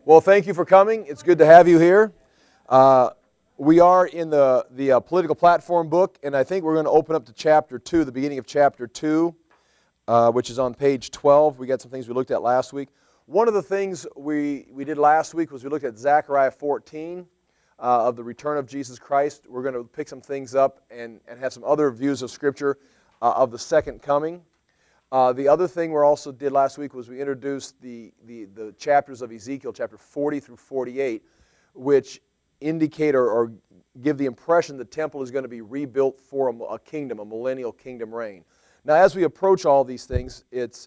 Well, thank you for coming. It's good to have you here. We are in the political platform book, and I think we're going to open up to chapter 2, the beginning of chapter 2, which is on page 12. We got some things we looked at last week. One of the things we did last week was we looked at Zechariah 14 of the return of Jesus Christ. We're going to pick some things up and have some other views of Scripture of the second coming. The other thing we also did last week was we introduced the chapters of Ezekiel, chapter 40 through 48, which indicate or give the impression the temple is going to be rebuilt for a kingdom, a millennial kingdom reign. Now, as we approach all these things,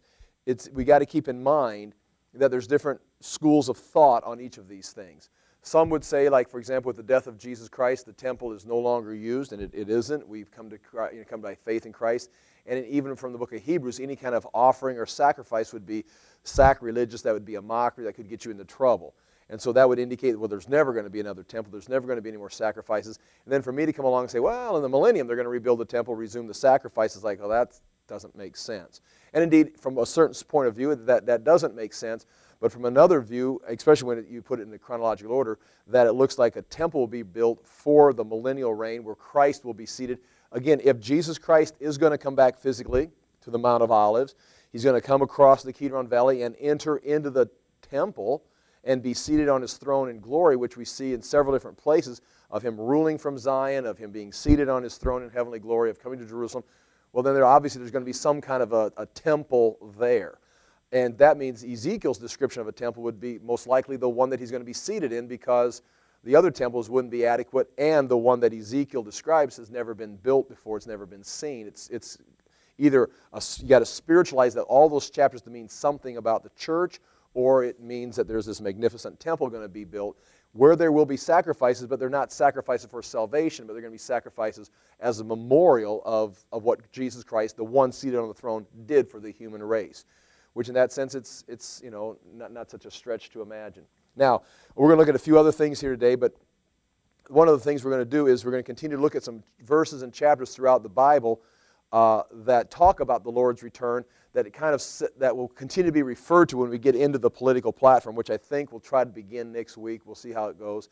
we got to keep in mind that there's different schools of thought on each of these things. Some would say, like, for example, with the death of Jesus Christ, the temple is no longer used, and it isn't. We've come by faith in Christ. And even from the book of Hebrews, any kind of offering or sacrifice would be sacrilegious. That would be a mockery that could get you into trouble. And so that would indicate, well, there's never going to be another temple. There's never going to be any more sacrifices. And then for me to come along and say, well, in the millennium, they're going to rebuild the temple, resume the sacrifices, like, well, that doesn't make sense. And indeed, from a certain point of view, that doesn't make sense. But from another view, especially when you put it in the chronological order, that it looks like a temple will be built for the millennial reign where Christ will be seated. Again, if Jesus Christ is going to come back physically to the Mount of Olives, He's going to come across the Kidron Valley and enter into the temple and be seated on His throne in glory, which we see in several different places of Him ruling from Zion, of Him being seated on His throne in heavenly glory, of coming to Jerusalem. Well, then obviously there's going to be some kind of a temple there. And that means Ezekiel's description of a temple would be most likely the one that he's going to be seated in, because the other temples wouldn't be adequate, and the one that Ezekiel describes has never been built before. It's never been seen. It's either you got to spiritualize that all those chapters to mean something about the church, or it means that there's this magnificent temple going to be built where there will be sacrifices, but they're not sacrifices for salvation, but they're going to be sacrifices as a memorial of what Jesus Christ, the one seated on the throne, did for the human race. Which in that sense, it's not such a stretch to imagine. Now, we're going to look at a few other things here today, but one of the things we're going to do is we're going to continue to look at some verses and chapters throughout the Bible that talk about the Lord's return, that will continue to be referred to when we get into the political platform, which I think we'll try to begin next week. We'll see how it goes.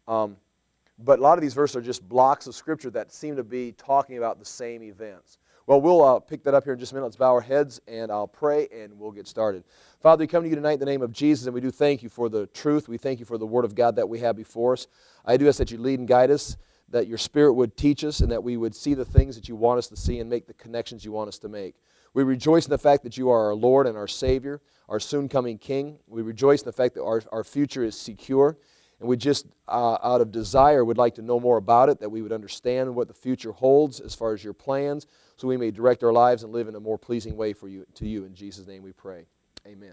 But a lot of these verses are just blocks of Scripture that seem to be talking about the same events. Well, we'll pick that up here in just a minute. Let's bow our heads, and I'll pray, and we'll get started. Father, we come to you tonight in the name of Jesus, and we do thank you for the truth. We thank you for the Word of God that we have before us. I do ask that you lead and guide us, that your Spirit would teach us, and that we would see the things that you want us to see and make the connections you want us to make. We rejoice in the fact that you are our Lord and our Savior, our soon-coming King. We rejoice in the fact that our future is secure. And we just, out of desire, would like to know more about it, that we would understand what the future holds as far as your plans, so we may direct our lives and live in a more pleasing way to you. In Jesus' name we pray. Amen.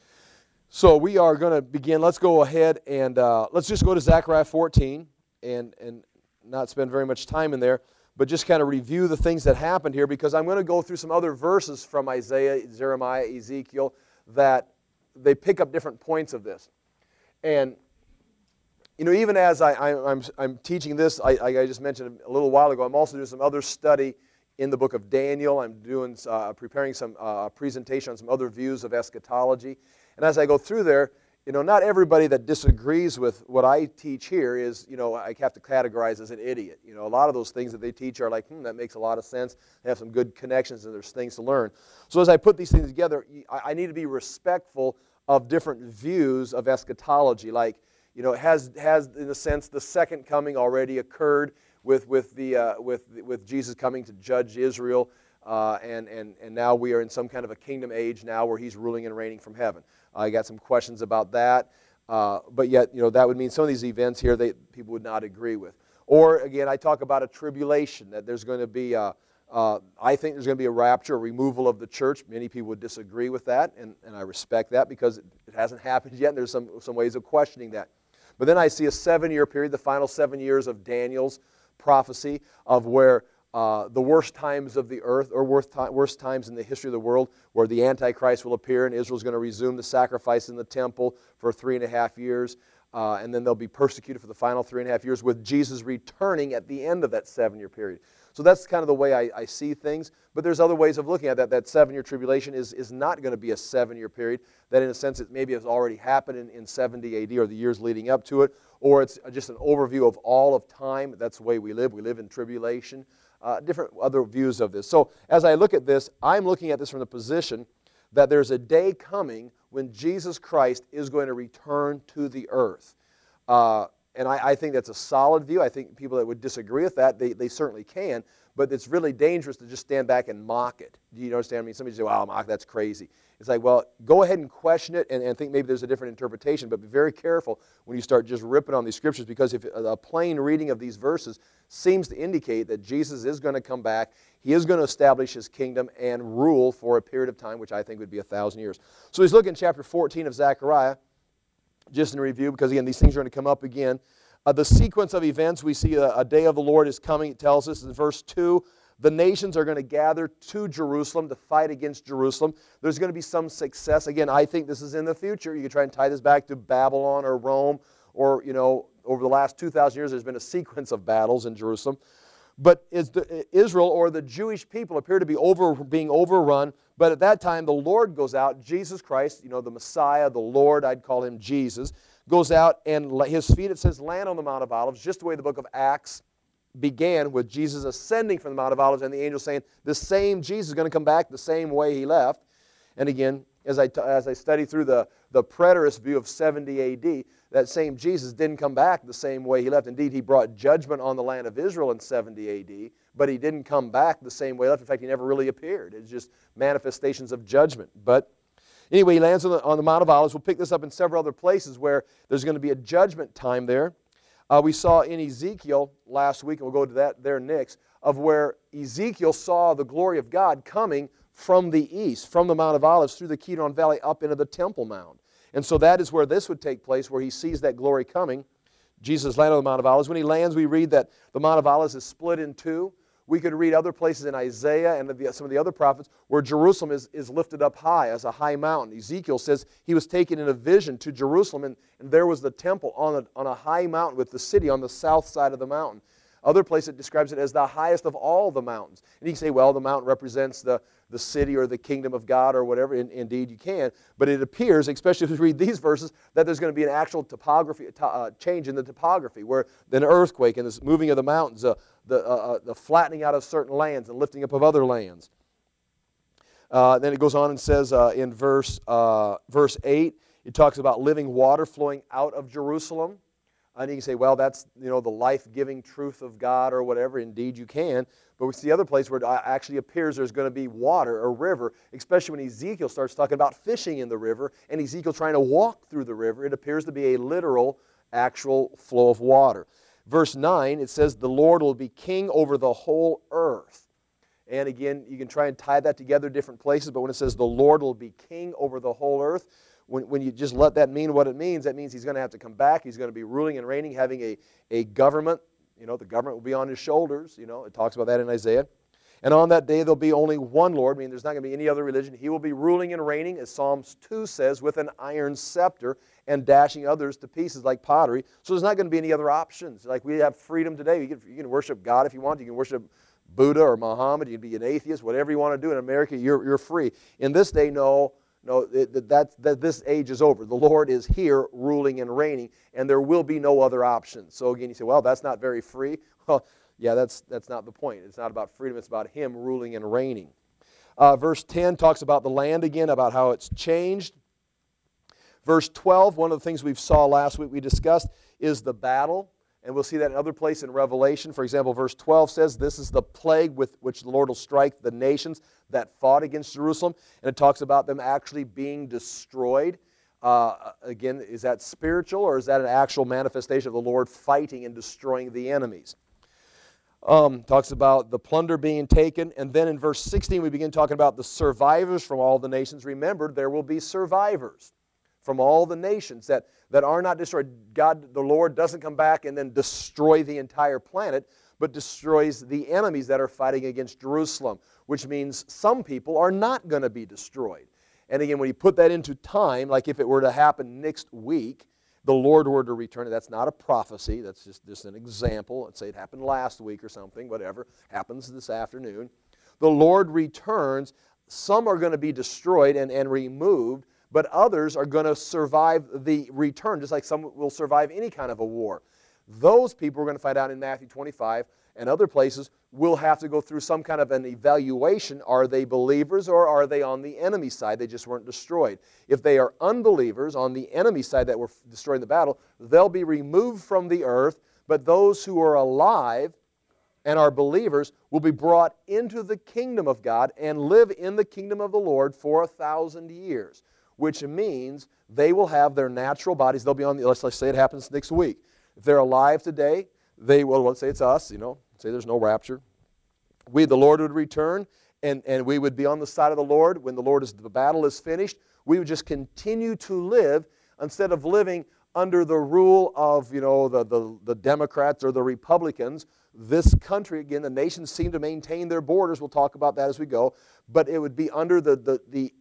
So we are going to begin. Let's go ahead and let's just go to Zechariah 14 and not spend very much time in there, but just kind of review the things that happened here, because I'm going to go through some other verses from Isaiah, Jeremiah, Ezekiel, that they pick up different points of this. And even as I'm teaching this, I just mentioned a little while ago, I'm also doing some other study in the book of Daniel. I'm doing preparing some presentation on some other views of eschatology. And as I go through there, not everybody that disagrees with what I teach here is, I have to categorize as an idiot. A lot of those things that they teach are like, that makes a lot of sense. They have some good connections, and there's things to learn. So as I put these things together, I need to be respectful of different views of eschatology. Like, has in a sense the second coming already occurred with Jesus coming to judge Israel, and now we are in some kind of a kingdom age now where He's ruling and reigning from heaven. I got some questions about that, but yet that would mean some of these events here people would not agree with. Or again, I talk about a tribulation, that there's going to be I think there's going to be a rapture, a removal of the church. Many people would disagree with that, and I respect that because it hasn't happened yet, and there's some ways of questioning that. But then I see a 7-year period, the final 7 years of Daniel's prophecy, of where the worst times of the earth, or worst times in the history of the world, where the Antichrist will appear and Israel's going to resume the sacrifice in the temple for 3.5 years. And then they'll be persecuted for the final 3.5 years, with Jesus returning at the end of that 7-year period. So that's kind of the way I see things. But there's other ways of looking at that. That 7-year tribulation is not going to be a 7-year period. That in a sense it maybe has already happened in 70 AD or the years leading up to it. Or it's just an overview of all of time. That's the way we live. We live in tribulation. Different other views of this. So as I look at this, I'm looking at this from the position that there's a day coming when Jesus Christ is going to return to the earth. And I think that's a solid view. I think people that would disagree with that, they certainly can. But it's really dangerous to just stand back and mock it. Do you understand? I mean, somebody say, wow, mock, that's crazy. It's like, well, go ahead and question it and think maybe there's a different interpretation. But be very careful when you start just ripping on these scriptures, because if a plain reading of these verses seems to indicate that Jesus is going to come back, he is going to establish his kingdom and rule for a period of time, which I think would be 1,000 years. So he's looking at chapter 14 of Zechariah, just in review, because again, these things are going to come up again. The sequence of events, we see a day of the Lord is coming. It tells us in verse 2, the nations are going to gather to Jerusalem to fight against Jerusalem. There's going to be some success. Again, I think this is in the future. You can try and tie this back to Babylon or Rome, or, you know, over the last 2,000 years, there's been a sequence of battles in Jerusalem. But Israel or the Jewish people appear to be being overrun. But at that time, the Lord goes out, Jesus Christ, you know, the Messiah, the Lord, I'd call him Jesus, goes out and his feet, it says, land on the Mount of Olives, just the way the book of Acts began with Jesus ascending from the Mount of Olives and the angel saying, the same Jesus is going to come back the same way he left. And again, as I study through the preterist view of 70 AD, that same Jesus didn't come back the same way he left. Indeed, he brought judgment on the land of Israel in 70 AD, but he didn't come back the same way he left. In fact, he never really appeared. It's just manifestations of judgment. But anyway, he lands on the Mount of Olives. We'll pick this up in several other places where there's going to be a judgment time there. We saw in Ezekiel last week, and we'll go to that there next, of where Ezekiel saw the glory of God coming from the east, from the Mount of Olives, through the Kidron Valley up into the Temple Mount. And so that is where this would take place, where he sees that glory coming. Jesus landed on the Mount of Olives. When he lands, we read that the Mount of Olives is split in two. We could read other places in Isaiah and some of the other prophets where Jerusalem is lifted up high as a high mountain. Ezekiel says he was taken in a vision to Jerusalem, and there was the temple on a high mountain with the city on the south side of the mountain. Other places it describes it as the highest of all the mountains. And you can say, well, the mountain represents the city or the kingdom of God or whatever. Indeed, you can. But it appears, especially if you read these verses, that there's going to be an actual topography, change in the topography, where an earthquake and this moving of the mountains, the flattening out of certain lands and lifting up of other lands. Then it goes on and says in verse 8, it talks about living water flowing out of Jerusalem. And you can say, well, that's, you know, the life-giving truth of God or whatever. Indeed, you can. But it's the other place where it actually appears there's going to be water, a river, especially when Ezekiel starts talking about fishing in the river and Ezekiel trying to walk through the river. It appears to be a literal, actual flow of water. Verse 9, it says, the Lord will be king over the whole earth. And again, you can try and tie that together different places, but when it says the Lord will be king over the whole earth, when you just let that mean what it means, that means he's going to have to come back. He's going to be ruling and reigning, having a government. You know, the government will be on his shoulders. You know, it talks about that in Isaiah. And on that day, there'll be only one Lord. I mean, there's not going to be any other religion. He will be ruling and reigning, as Psalms 2 says, with an iron scepter and dashing others to pieces like pottery. So there's not going to be any other options. Like we have freedom today. You can worship God if you want. You can worship Buddha or Muhammad. You can be an atheist. Whatever you want to do in America, you're free. In this day, no, this age is over. The Lord is here ruling and reigning, and there will be no other options. So again, you say, well, that's not very free. Well, yeah, that's not the point. It's not about freedom. It's about him ruling and reigning. Verse 10 talks about the land again, about how it's changed. Verse 12, one of the things we saw last week, we discussed, is the battle. And we'll see that in other places in Revelation. For example, verse 12 says, this is the plague with which the Lord will strike the nations that fought against Jerusalem. And it talks about them actually being destroyed. Again, is that spiritual, or is that an actual manifestation of the Lord fighting and destroying the enemies? Talks about the plunder being taken. And then in verse 16, we begin talking about the survivors from all the nations. Remember, there will be survivors from all the nations that are not destroyed. God, the Lord, doesn't come back and then destroy the entire planet, but destroys the enemies that are fighting against Jerusalem, which means some people are not going to be destroyed. And again, when you put that into time, like if it were to happen next week, the Lord were to return, that's not a prophecy, that's just an example. Let's say it happened last week or something, whatever, happens this afternoon. The Lord returns, some are going to be destroyed and removed, but others are going to survive the return, just like some will survive any kind of a war. Those people, we're going to find out in Matthew 25 and other places, will have to go through some kind of an evaluation. Are they believers or are they on the enemy side? They just weren't destroyed. If they are unbelievers on the enemy side that were destroyed in the battle, they'll be removed from the earth, but those who are alive and are believers will be brought into the kingdom of God and live in the kingdom of the Lord for 1,000 years, which means they will have their natural bodies. They'll be on the, let's say it happens next week. If they're alive today, they will, let's say it's us, say there's no rapture. The Lord would return, and we would be on the side of the Lord. When the battle is finished, we would just continue to live instead of living under the rule of, the Democrats or the Republicans. This country, again, the nations seem to maintain their borders. We'll talk about that as we go. But it would be under the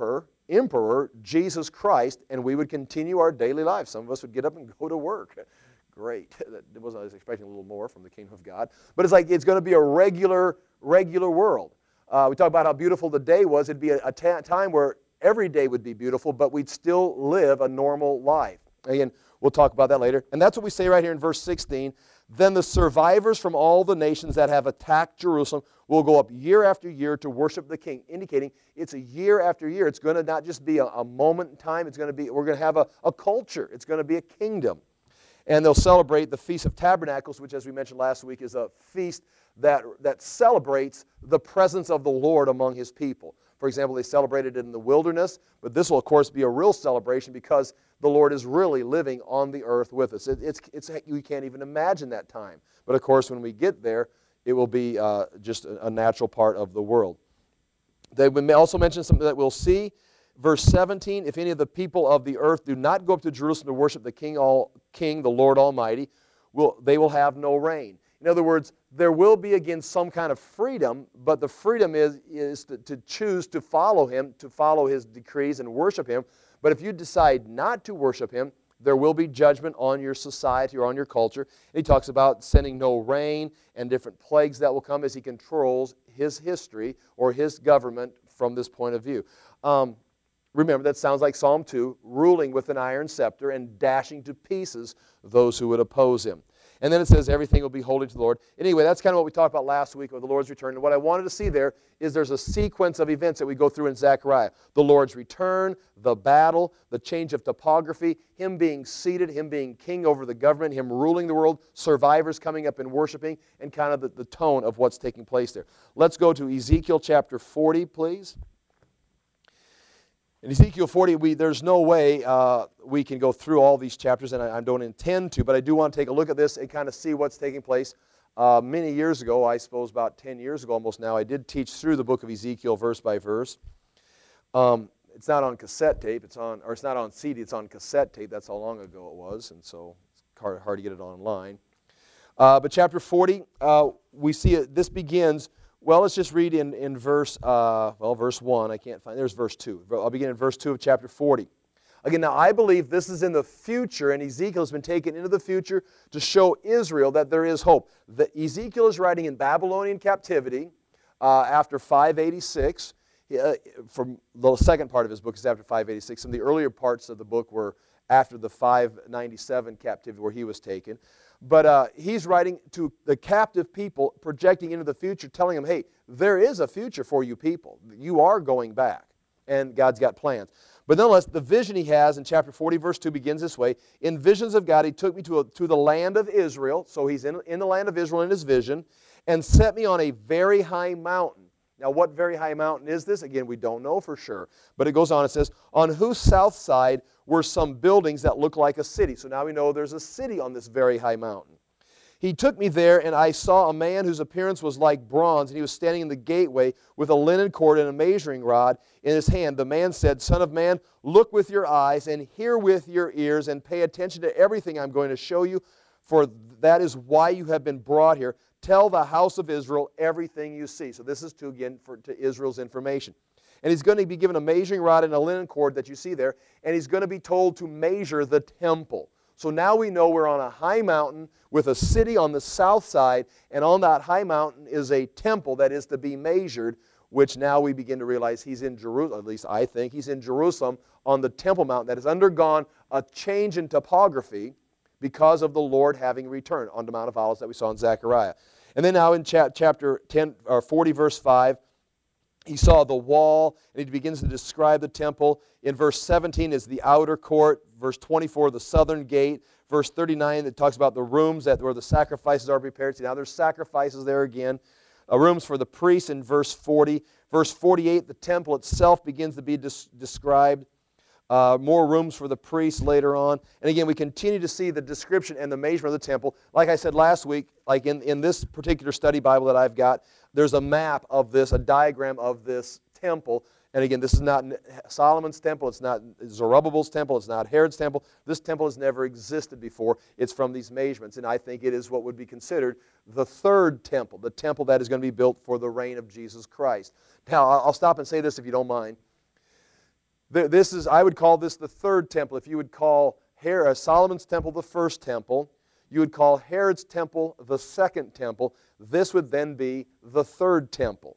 emperor, Jesus Christ, and we would continue our daily lives. Some of us would get up and go to work. Great. I was expecting a little more from the kingdom of God. But it's like it's going to be a regular world. We talk about how beautiful the day was. It'd be a time where every day would be beautiful, but we'd still live a normal life. Again, we'll talk about that later. And that's what we say right here in verse 16. Then the survivors from all the nations that have attacked Jerusalem will go up year after year to worship the King, indicating it's a year after year. It's going to not just be a moment in time. We're going to have a culture. It's going to be a kingdom. And they'll celebrate the Feast of Tabernacles, which, as we mentioned last week, is a feast that celebrates the presence of the Lord among His people. For example, they celebrated it in the wilderness, but this will, of course, be a real celebration because the Lord is really living on the earth with us. We can't even imagine that time. But, of course, when we get there, it will be just a natural part of the world. They may also mention something that we'll see. Verse 17, if any of the people of the earth do not go up to Jerusalem to worship the King, the Lord Almighty, they will have no rain. In other words, there will be again some kind of freedom, but the freedom is to choose to follow Him, to follow His decrees and worship Him. But if you decide not to worship Him, there will be judgment on your society or on your culture. And he talks about sending no rain and different plagues that will come as He controls His history or His government from this point of view. Remember, that sounds like Psalm 2, ruling with an iron scepter and dashing to pieces those who would oppose Him. And then it says everything will be holy to the Lord. Anyway, that's kind of what we talked about last week with the Lord's return. And what I wanted to see there is there's a sequence of events that we go through in Zechariah. The Lord's return, the battle, the change of topography, Him being seated, Him being king over the government, Him ruling the world, survivors coming up and worshiping, and kind of the tone of what's taking place there. Let's go to Ezekiel chapter 40, please. In Ezekiel 40, there's no way we can go through all these chapters, and I don't intend to, but I do want to take a look at this and kind of see what's taking place. Many years ago, I suppose about 10 years ago almost now, I did teach through the book of Ezekiel verse by verse. It's not on cassette tape, it's not on CD, it's on cassette tape. That's how long ago it was, and so it's hard to get it online. But chapter 40, we see this begins. Well, let's just read in verse 1. I can't find, there's verse 2. I'll begin in verse 2 of chapter 40. Again, now I believe this is in the future, and Ezekiel has been taken into the future to show Israel that there is hope. Ezekiel is writing in Babylonian captivity after 586. From the second part of his book is after 586. Some of the earlier parts of the book were after the 597 captivity where he was taken. But he's writing to the captive people, projecting into the future, telling them, hey, there is a future for you people. You are going back, and God's got plans. But nonetheless, the vision he has in chapter 40, verse 2 begins this way. In visions of God, He took me to the land of Israel. So he's in the land of Israel in his vision, and set me on a very high mountain. Now, what very high mountain is this? Again, we don't know for sure. But it goes on, it says, on whose south side were some buildings that look like a city. So now we know there's a city on this very high mountain. He took me there, and I saw a man whose appearance was like bronze, and he was standing in the gateway with a linen cord and a measuring rod in his hand. The man said, Son of man, look with your eyes and hear with your ears and pay attention to everything I'm going to show you, for that is why you have been brought here. Tell the house of Israel everything you see. So this is to Israel's information. And he's going to be given a measuring rod and a linen cord that you see there, and he's going to be told to measure the temple. So now we know we're on a high mountain with a city on the south side, and on that high mountain is a temple that is to be measured, which now we begin to realize he's in Jerusalem, at least I think, he's in Jerusalem on the Temple Mount that has undergone a change in topography because of the Lord having returned on the Mount of Olives that we saw in Zechariah. And then now in chapter 10, or 40, verse 5, he saw the wall, and he begins to describe the temple. In verse 17 is the outer court. Verse 24, the southern gate. Verse 39, it talks about the rooms where the sacrifices are prepared. See, now there's sacrifices there again. Rooms for the priests in verse 40. Verse 48, the temple itself begins to be described. More rooms for the priests later on. And again, we continue to see the description and the measurement of the temple. Like I said last week, like in this particular study Bible that I've got, there's a map of this, a diagram of this temple. And again, this is not Solomon's temple, it's not Zerubbabel's temple, it's not Herod's temple. This temple has never existed before. It's from these measurements, and I think it is what would be considered the third temple, the temple that is going to be built for the reign of Jesus Christ. Now, I'll stop and say this if you don't mind. I would call this the third temple. If you would call Solomon's temple the first temple, you would call Herod's temple the second temple. This would then be the third temple.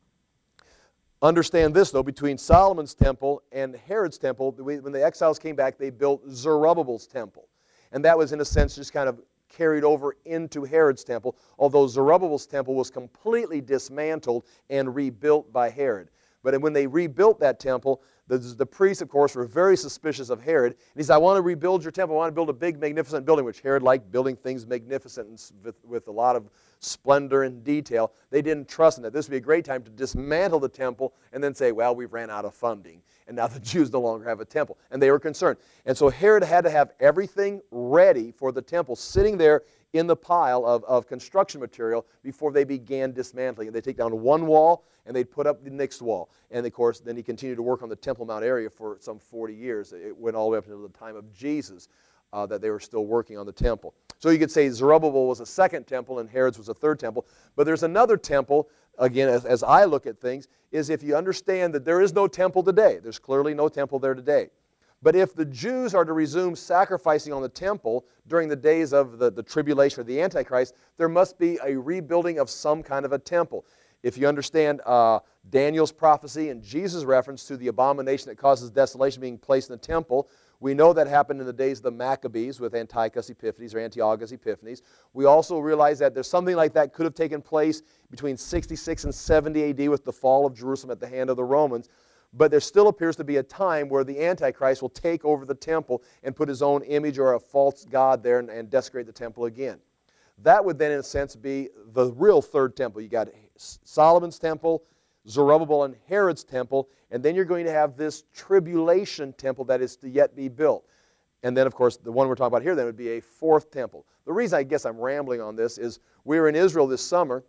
Understand this, though, between Solomon's temple and Herod's temple, when the exiles came back, they built Zerubbabel's temple. And that was, in a sense, just kind of carried over into Herod's temple, although Zerubbabel's temple was completely dismantled and rebuilt by Herod. But when they rebuilt that temple, the priests, of course, were very suspicious of Herod. And he said, I want to rebuild your temple. I want to build a big, magnificent building, which Herod liked building things magnificent and with a lot of splendor and detail. They didn't trust him that this would be a great time to dismantle the temple and then say, well, we've ran out of funding, and now the Jews no longer have a temple. And they were concerned. And so Herod had to have everything ready for the temple, sitting there in the pile of construction material before they began dismantling it. They'd take down one wall, and they'd put up the next wall. And, of course, then he continued to work on the Temple Mount area for some 40 years. It went all the way up until the time of Jesus that they were still working on the temple. So you could say Zerubbabel was a second temple and Herod's was a third temple. But there's another temple, again, as I look at things, is if you understand that there is no temple today. There's clearly no temple there today. But if the Jews are to resume sacrificing on the temple during the days of the tribulation or the Antichrist, there must be a rebuilding of some kind of a temple. If you understand Daniel's prophecy and Jesus' reference to the abomination that causes desolation being placed in the temple, we know that happened in the days of the Maccabees with Antiochus Epiphanes or Antiochus Epiphanes. We also realize that there's something like that could have taken place between 66 and 70 AD with the fall of Jerusalem at the hand of the Romans. But there still appears to be a time where the Antichrist will take over the temple and put his own image or a false god there and desecrate the temple again. That would then, in a sense, be the real third temple. You got Solomon's temple, Zerubbabel and Herod's temple, and then you're going to have this tribulation temple that is to yet be built. And then, of course, the one we're talking about here then would be a fourth temple. The reason I guess I'm rambling on this is we were in Israel this summer,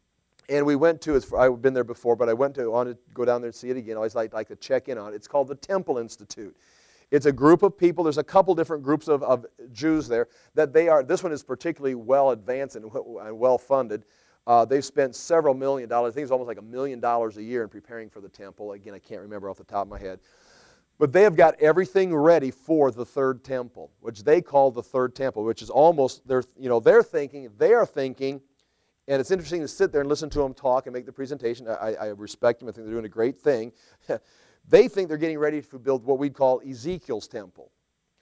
and we went to, I've been there before, but I wanted to go down there and see it again. I always like to check in on it. It's called the Temple Institute. It's a group of people. There's a couple different groups of Jews there that this one is particularly well advanced and well funded. They've spent several $1 million. I think it's almost like $1 million a year in preparing for the temple. Again, I can't remember off the top of my head. But they have got everything ready for the third temple, which they call the third temple, which is almost, they are thinking, and it's interesting to sit there and listen to them talk and make the presentation. I respect them. I think they're doing a great thing. They think they're getting ready to build what we'd call Ezekiel's temple.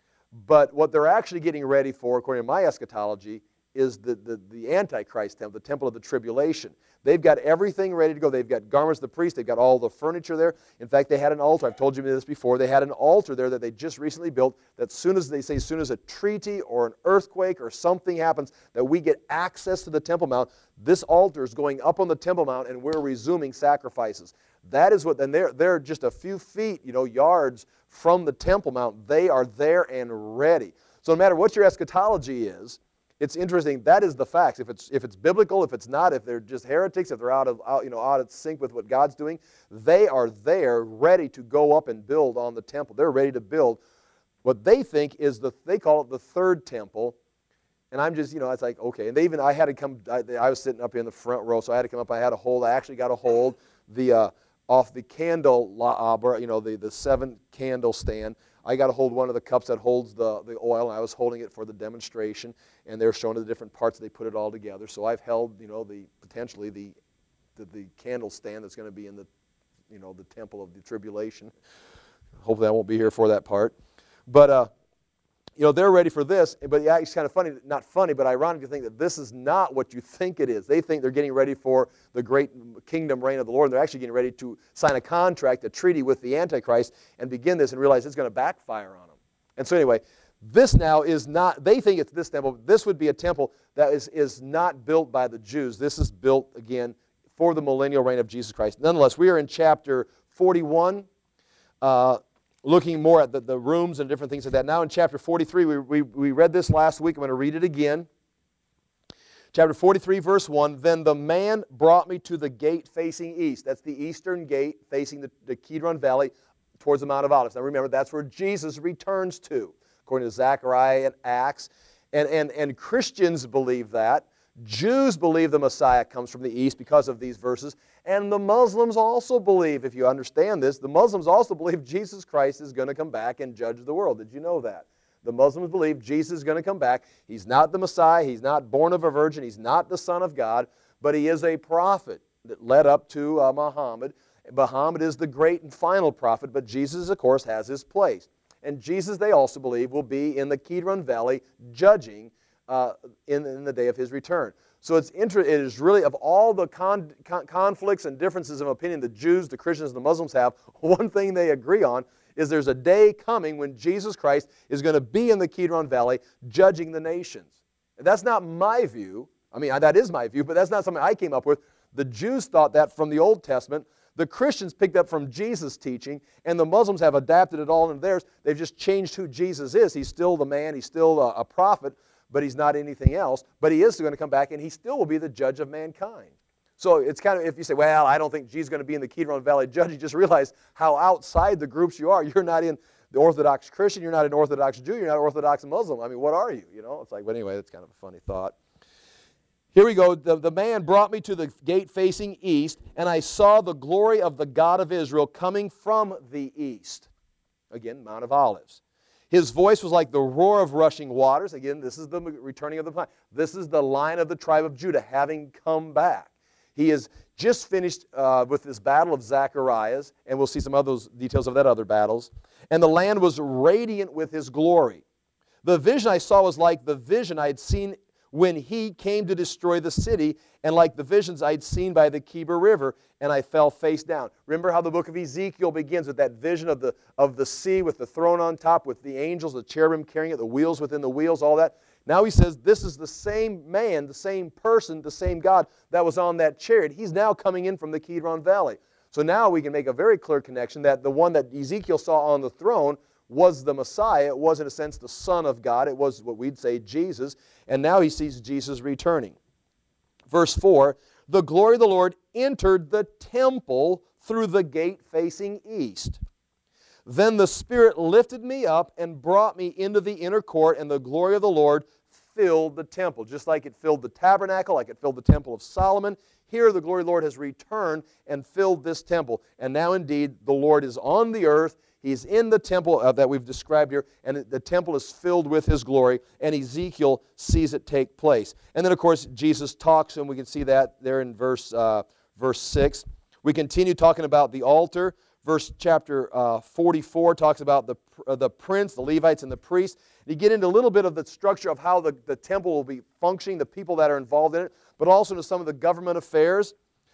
But what they're actually getting ready for, according to my eschatology, is the Antichrist temple, the temple of the tribulation. They've got everything ready to go. They've got garments of the priest. They've got all the furniture there. In fact, they had an altar. I've told you this before. They had an altar there that they just recently built that soon as a treaty or an earthquake or something happens, that we get access to the Temple Mount, this altar is going up on the Temple Mount and we're resuming sacrifices. That is what, and they're just a few feet, yards from the Temple Mount. They are there and ready. So no matter what your eschatology is, it's interesting. That is the facts. If it's biblical, if it's not, if they're just heretics, if they're out of sync with what God's doing, they are there, ready to go up and build on the temple. They're ready to build what they think is they call it the third temple. And I'm just, it's like, okay. And I had to come. I was sitting up in the front row, so I had to come up. I actually got to hold the off the candelabra, the 7 candle stand. I got to hold one of the cups that holds the oil, and I was holding it for the demonstration, and they're showing the different parts. They put it all together. So I've held, potentially the candle stand that's going to be in the temple of the tribulation. Hopefully I won't be here for that part. But, they're ready for this. But yeah, it's kind of funny, not funny, but ironic to think that this is not what you think it is. They think they're getting ready for the great kingdom reign of the Lord. And they're actually getting ready to sign a contract, a treaty with the Antichrist, and begin this and realize it's going to backfire on them. And so anyway, this now is not, they think it's this temple. This would be a temple that is not built by the Jews. This is built, again, for the millennial reign of Jesus Christ. Nonetheless, we are in chapter 41, looking more at the rooms and different things like that. Now in chapter 43, we read this last week. I'm going to read it again. Chapter 43, verse 1, Then the man brought me to the gate facing east. That's the eastern gate facing the Kidron Valley towards the Mount of Olives. Now remember, that's where Jesus returns to, according to Zechariah and Acts. And Christians believe that. Jews believe the Messiah comes from the east because of these verses. And the Muslims also believe, if you understand this, the Muslims also believe Jesus Christ is going to come back and judge the world. Did you know that? The Muslims believe Jesus is going to come back. He's not the Messiah. He's not born of a virgin. He's not the Son of God. But he is a prophet that led up to Muhammad. Muhammad is the great and final prophet, but Jesus, of course, has his place. And Jesus, they also believe, will be in the Kidron Valley judging in the day of his return. So it is really, of all the conflicts and differences of opinion the Jews, the Christians, and the Muslims have, one thing they agree on is there's a day coming when Jesus Christ is going to be in the Kidron Valley judging the nations. And that's not my view. I mean, that is my view, but that's not something I came up with. The Jews thought that from the Old Testament. The Christians picked up from Jesus' teaching, and the Muslims have adapted it all into theirs. They've just changed who Jesus is. He's still the man. He's still a prophet, but he's not anything else. But he is going to come back, and he still will be the judge of mankind. So it's kind of, if you say, well, I don't think Jesus is going to be in the Kidron Valley judge, you just realize how outside the groups you are. You're not in the Orthodox Christian. You're not an Orthodox Jew. You're not an Orthodox Muslim. I mean, what are you? It's like, but anyway, that's kind of a funny thought. Here we go. The man brought me to the gate facing east, and I saw the glory of the God of Israel coming from the east. Again, Mount of Olives. His voice was like the roar of rushing waters. Again, this is the returning of the plan. This is the line of the tribe of Judah having come back. He has just finished with this battle of Zacharias, and we'll see some of those details of that other battles. And the land was radiant with his glory. The vision I saw was like the vision I had seen when he came to destroy the city, and like the visions I'd seen by the Kidron River, and I fell face down. Remember how the book of Ezekiel begins with that vision of the sea with the throne on top, with the angels, the cherubim carrying it, the wheels within the wheels, all that. Now he says this is the same man, the same person, the same God that was on that chariot. He's now coming in from the Kidron Valley. So now we can make a very clear connection that the one that Ezekiel saw on the throne was the Messiah. It was, in a sense, the Son of God. It was what we'd say Jesus. And now he sees Jesus returning. Verse 4, the glory of the Lord entered the temple through the gate facing east. Then the Spirit lifted me up and brought me into the inner court, and the glory of the Lord filled the temple. Just like it filled the tabernacle, like it filled the temple of Solomon, here the glory of the Lord has returned and filled this temple. And now indeed the Lord is on the earth. He's in the temple that we've described here, and the temple is filled with His glory, and Ezekiel sees it take place. And then, of course, Jesus talks, and we can see that there in verse 6. We continue talking about the altar. Chapter 44 talks about the prince, the Levites, and the priests. You get into a little bit of the structure of how the temple will be functioning, the people that are involved in it, but also to some of the government affairs.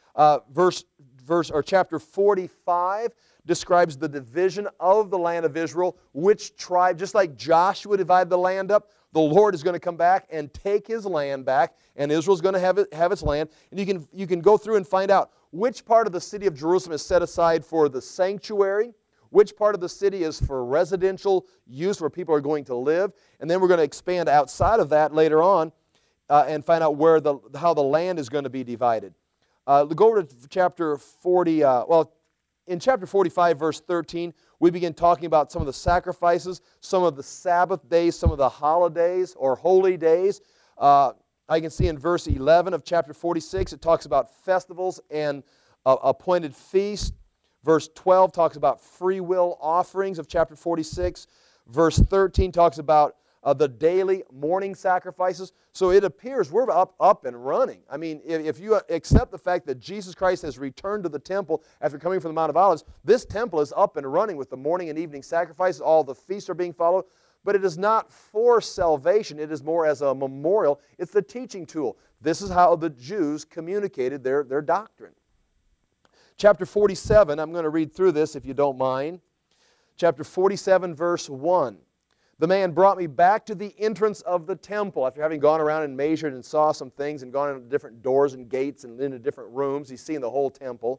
Chapter 45 describes the division of the land of Israel, which tribe, just like Joshua divided the land up, the Lord is going to come back and take His land back, and Israel's going to have its land. And you can go through and find out which part of the city of Jerusalem is set aside for the sanctuary, which part of the city is for residential use where people are going to live, and then we're going to expand outside of that later on and find out how the land is going to be divided. Go over to chapter 40, in chapter 45, verse 13, we begin talking about some of the sacrifices, some of the Sabbath days, some of the holidays or holy days. I can see in verse 11 of chapter 46, it talks about festivals and appointed feasts. Verse 12 talks about free will offerings of chapter 46. Verse 13 talks about the daily morning sacrifices. So it appears we're up and running. I mean, if you accept the fact that Jesus Christ has returned to the temple after coming from the Mount of Olives, this temple is up and running with the morning and evening sacrifices. All the feasts are being followed. But it is not for salvation. It is more as a memorial. It's the teaching tool. This is how the Jews communicated their doctrine. Chapter 47, I'm going to read through this if you don't mind. Chapter 47, verse 1. The man brought me back to the entrance of the temple. After having gone around and measured and saw some things and gone into different doors and gates and into different rooms, he's seen the whole temple.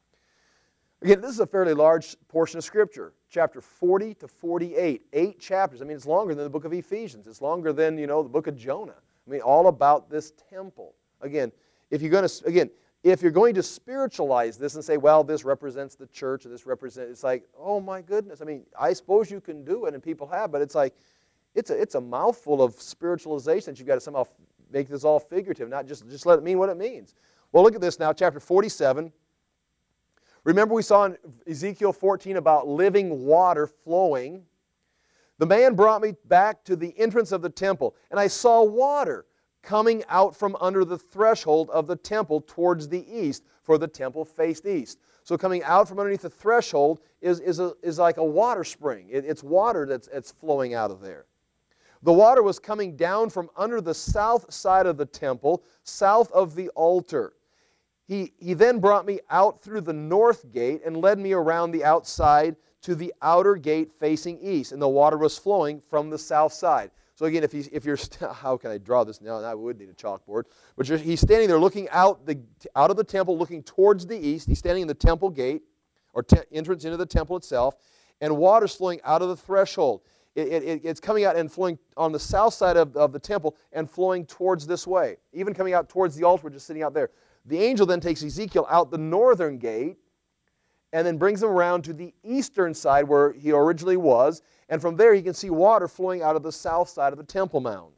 Again, this is a fairly large portion of Scripture. Chapter 40 to 48, 8 chapters. I mean, it's longer than the book of Ephesians. It's longer than, the book of Jonah. I mean, all about this temple. Again, if you're going to spiritualize this and say, well, this represents the church, or this represents, it's like, oh my goodness. I mean, I suppose you can do it, and people have, but it's like, it's a mouthful of spiritualization that you've got to somehow make this all figurative, not just let it mean what it means. Well, look at this now, chapter 47. Remember we saw in Ezekiel 14 about living water flowing. The man brought me back to the entrance of the temple, and I saw water coming out from under the threshold of the temple towards the east, for the temple faced east. So coming out from underneath the threshold is like a water spring. It's water that's flowing out of there. The water was coming down from under the south side of the temple, south of the altar. He then brought me out through the north gate and led me around the outside to the outer gate facing east, and the water was flowing from the south side. So again, if you're how can I draw this now? I would need a chalkboard. But he's standing there looking out of the temple, looking towards the east. He's standing in the temple gate, or entrance into the temple itself, and water's flowing out of the threshold. It's coming out and flowing on the south side of the temple and flowing towards this way, even coming out towards the altar, just sitting out there. The angel then takes Ezekiel out the northern gate and then brings him around to the eastern side where he originally was, and from there he can see water flowing out of the south side of the temple mound.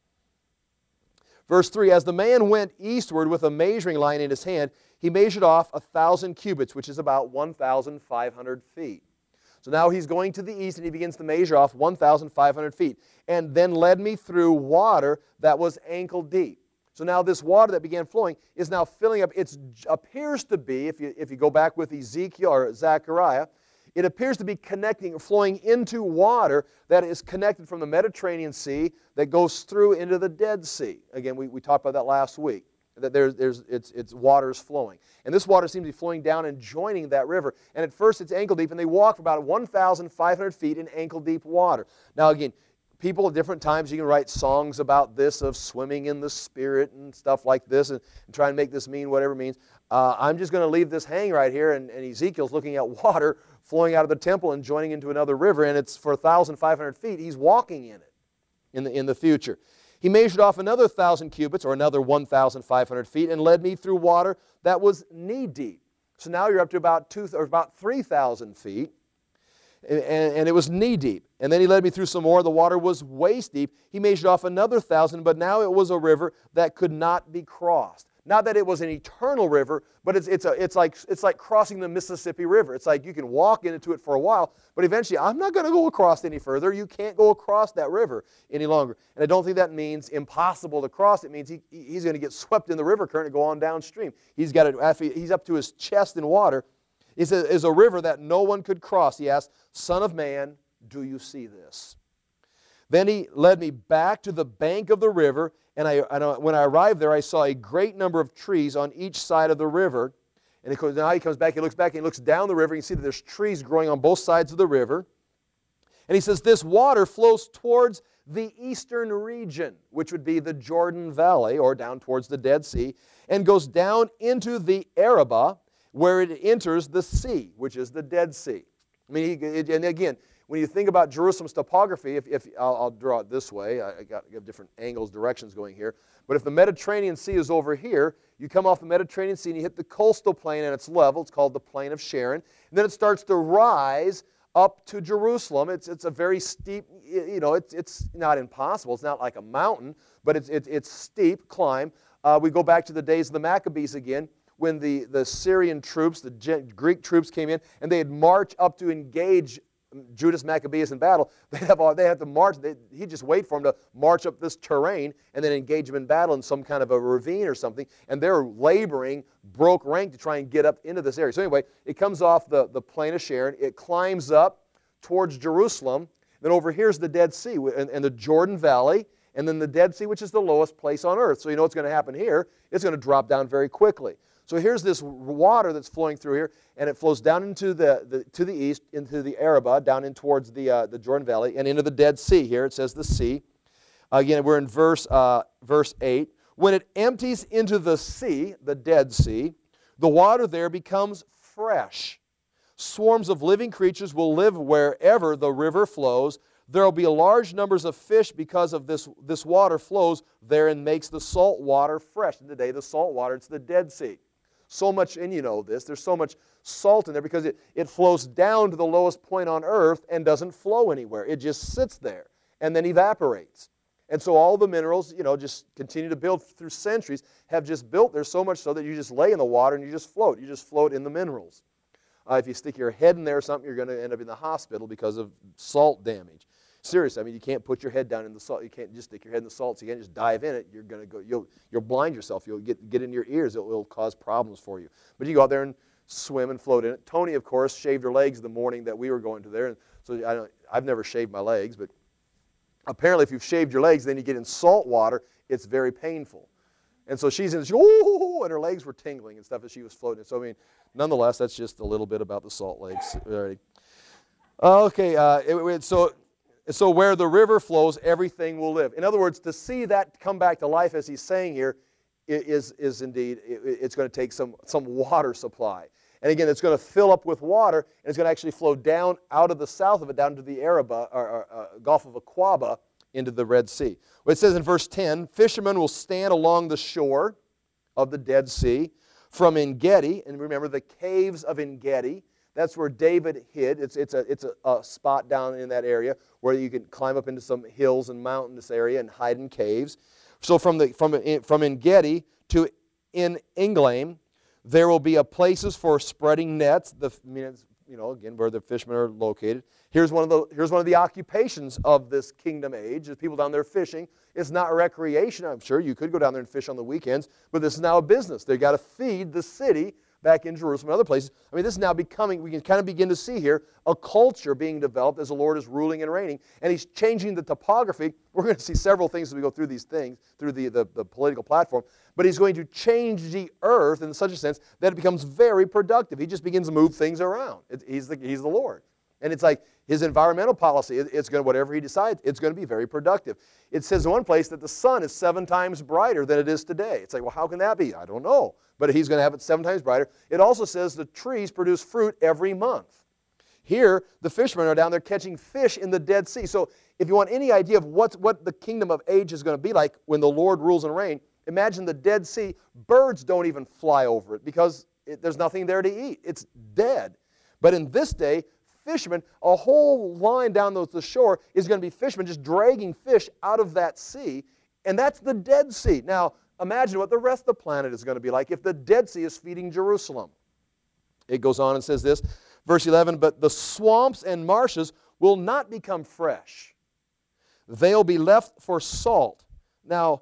Verse 3, as the man went eastward with a measuring line in his hand, he measured off 1,000 cubits, which is about 1,500 feet. So now he's going to the east and he begins to measure off 1,500 feet, and then led me through water that was ankle deep. So now this water that began flowing is now filling up. It appears to be, if you go back with Ezekiel or Zechariah, it appears to be flowing into water that is connected from the Mediterranean Sea that goes through into the Dead Sea. Again, we talked about that last week, that it's water's flowing. And this water seems to be flowing down and joining that river. And at first it's ankle deep, and they walk for about 1,500 feet in ankle deep water. Now again, people at different times, you can write songs about this, of swimming in the Spirit and stuff like this, and try and make this mean whatever it means. I'm just going to leave this hang right here, and Ezekiel's looking at water flowing out of the temple and joining into another river, and it's for 1,500 feet. He's walking in it in the future. He measured off another 1,000 cubits, or another 1,500 feet, and led me through water that was knee-deep. So now you're up to about 3,000 feet. And it was knee-deep. And then he led me through some more. The water was waist-deep. He measured off another 1,000, but now it was a river that could not be crossed. Not that it was an eternal river, but it's like crossing the Mississippi River. It's like you can walk into it for a while, but eventually, I'm not going to go across any further. You can't go across that river any longer. And I don't think that means impossible to cross. It means he's going to get swept in the river current and go on downstream. He's up to his chest in water. It is a river that no one could cross. He asked, Son of man, do you see this? Then he led me back to the bank of the river, and when I arrived there, I saw a great number of trees on each side of the river. And now he comes back, he looks back, and he looks down the river, and you see that there's trees growing on both sides of the river. And he says, this water flows towards the eastern region, which would be the Jordan Valley, or down towards the Dead Sea, and goes down into the Arabah, where it enters the sea, which is the Dead Sea. I mean, and again, when you think about Jerusalem's topography, I'll draw it this way. I got different angles, directions going here. But if the Mediterranean Sea is over here, you come off the Mediterranean Sea and you hit the coastal plain and it's level. It's called the Plain of Sharon. And then it starts to rise up to Jerusalem. It's a very steep, it's not impossible. It's not like a mountain, but it's steep climb. We go back to the days of the Maccabees again, when the Syrian troops, the Greek troops came in, and they'd march up to engage Judas Maccabeus in battle, they have to march. He'd just wait for them to march up this terrain and then engage them in battle in some kind of a ravine or something. And they're laboring, broke rank to try and get up into this area. So anyway, it comes off the plain of Sharon. It climbs up towards Jerusalem. Then over here's the Dead Sea and the Jordan Valley. And then the Dead Sea, which is the lowest place on earth. So you know what's going to happen here. It's going to drop down very quickly. So here's this water that's flowing through here, and it flows down into to the east, into the Arabah, down in towards the Jordan Valley, and into the Dead Sea. Here it says the sea. Again, we're in verse 8. When it empties into the sea, the Dead Sea, the water there becomes fresh. Swarms of living creatures will live wherever the river flows. There will be large numbers of fish because of this water flows there and makes the salt water fresh. And today the salt water, it's the Dead Sea. So much, and you know this, there's so much salt in there because it flows down to the lowest point on earth and doesn't flow anywhere. It just sits there and then evaporates. And so all the minerals, you know, just continue to build through centuries, have just built there so much so that you just lay in the water and you just float. You just float in the minerals. If you stick your head in there or something, you're going to end up in the hospital because of salt damage. Seriously, I mean, you can't put your head down in the salt. You can't just stick your head in the salt. So you can't just dive in it. You're going to go. You'll blind yourself. You'll get in your ears. It'll cause problems for you. But you go out there and swim and float in it. Tony, of course, shaved her legs the morning that we were going to there. And so I've never shaved my legs, but apparently, if you've shaved your legs, then you get in salt water. It's very painful. And so she's in. Oh, and her legs were tingling and stuff as she was floating. So I mean, nonetheless, that's just a little bit about the salt lakes. Okay. So where the river flows, everything will live. In other words, to see that come back to life, as he's saying here, is indeed, it's going to take some water supply. And again, it's going to fill up with water, and it's going to actually flow down out of the south of it, down to the Arabah, or Gulf of Aqaba, into the Red Sea. Well, it says in verse 10, fishermen will stand along the shore of the Dead Sea from En-Gedi, and remember the caves of En-Gedi. That's where David hid. It's a spot down in that area where you can climb up into some hills and mountainous area and hide in caves. So from En-Gedi to En-Eglaim, there will be places for spreading nets. Again, where the fishermen are located. Here's one of the occupations of this kingdom age. There's people down there fishing. It's not recreation. I'm sure you could go down there and fish on the weekends, but this is now a business. They've got to feed the city back in Jerusalem and other places. I mean, this is now becoming, we can kind of begin to see here, a culture being developed as the Lord is ruling and reigning, and He's changing the topography. We're going to see several things as we go through these things, through the political platform, but He's going to change the earth in such a sense that it becomes very productive. He just begins to move things around. He's the Lord. And it's like His environmental policy, it's going to, whatever He decides, it's going to be very productive. It says in one place that the sun is 7 times brighter than it is today. It's like, well, how can that be? I don't know. But He's going to have it 7 times brighter. It also says the trees produce fruit every month. Here, the fishermen are down there catching fish in the Dead Sea. So if you want any idea of what the kingdom of age is going to be like when the Lord rules and reigns, imagine the Dead Sea. Birds don't even fly over it because there's nothing there to eat. It's dead. But in this day, fishermen, a whole line down the shore is going to be fishermen just dragging fish out of that sea, and that's the Dead Sea. Now, imagine what the rest of the planet is going to be like if the Dead Sea is feeding Jerusalem. It goes on and says this, verse 11, but the swamps and marshes will not become fresh. They'll be left for salt. Now,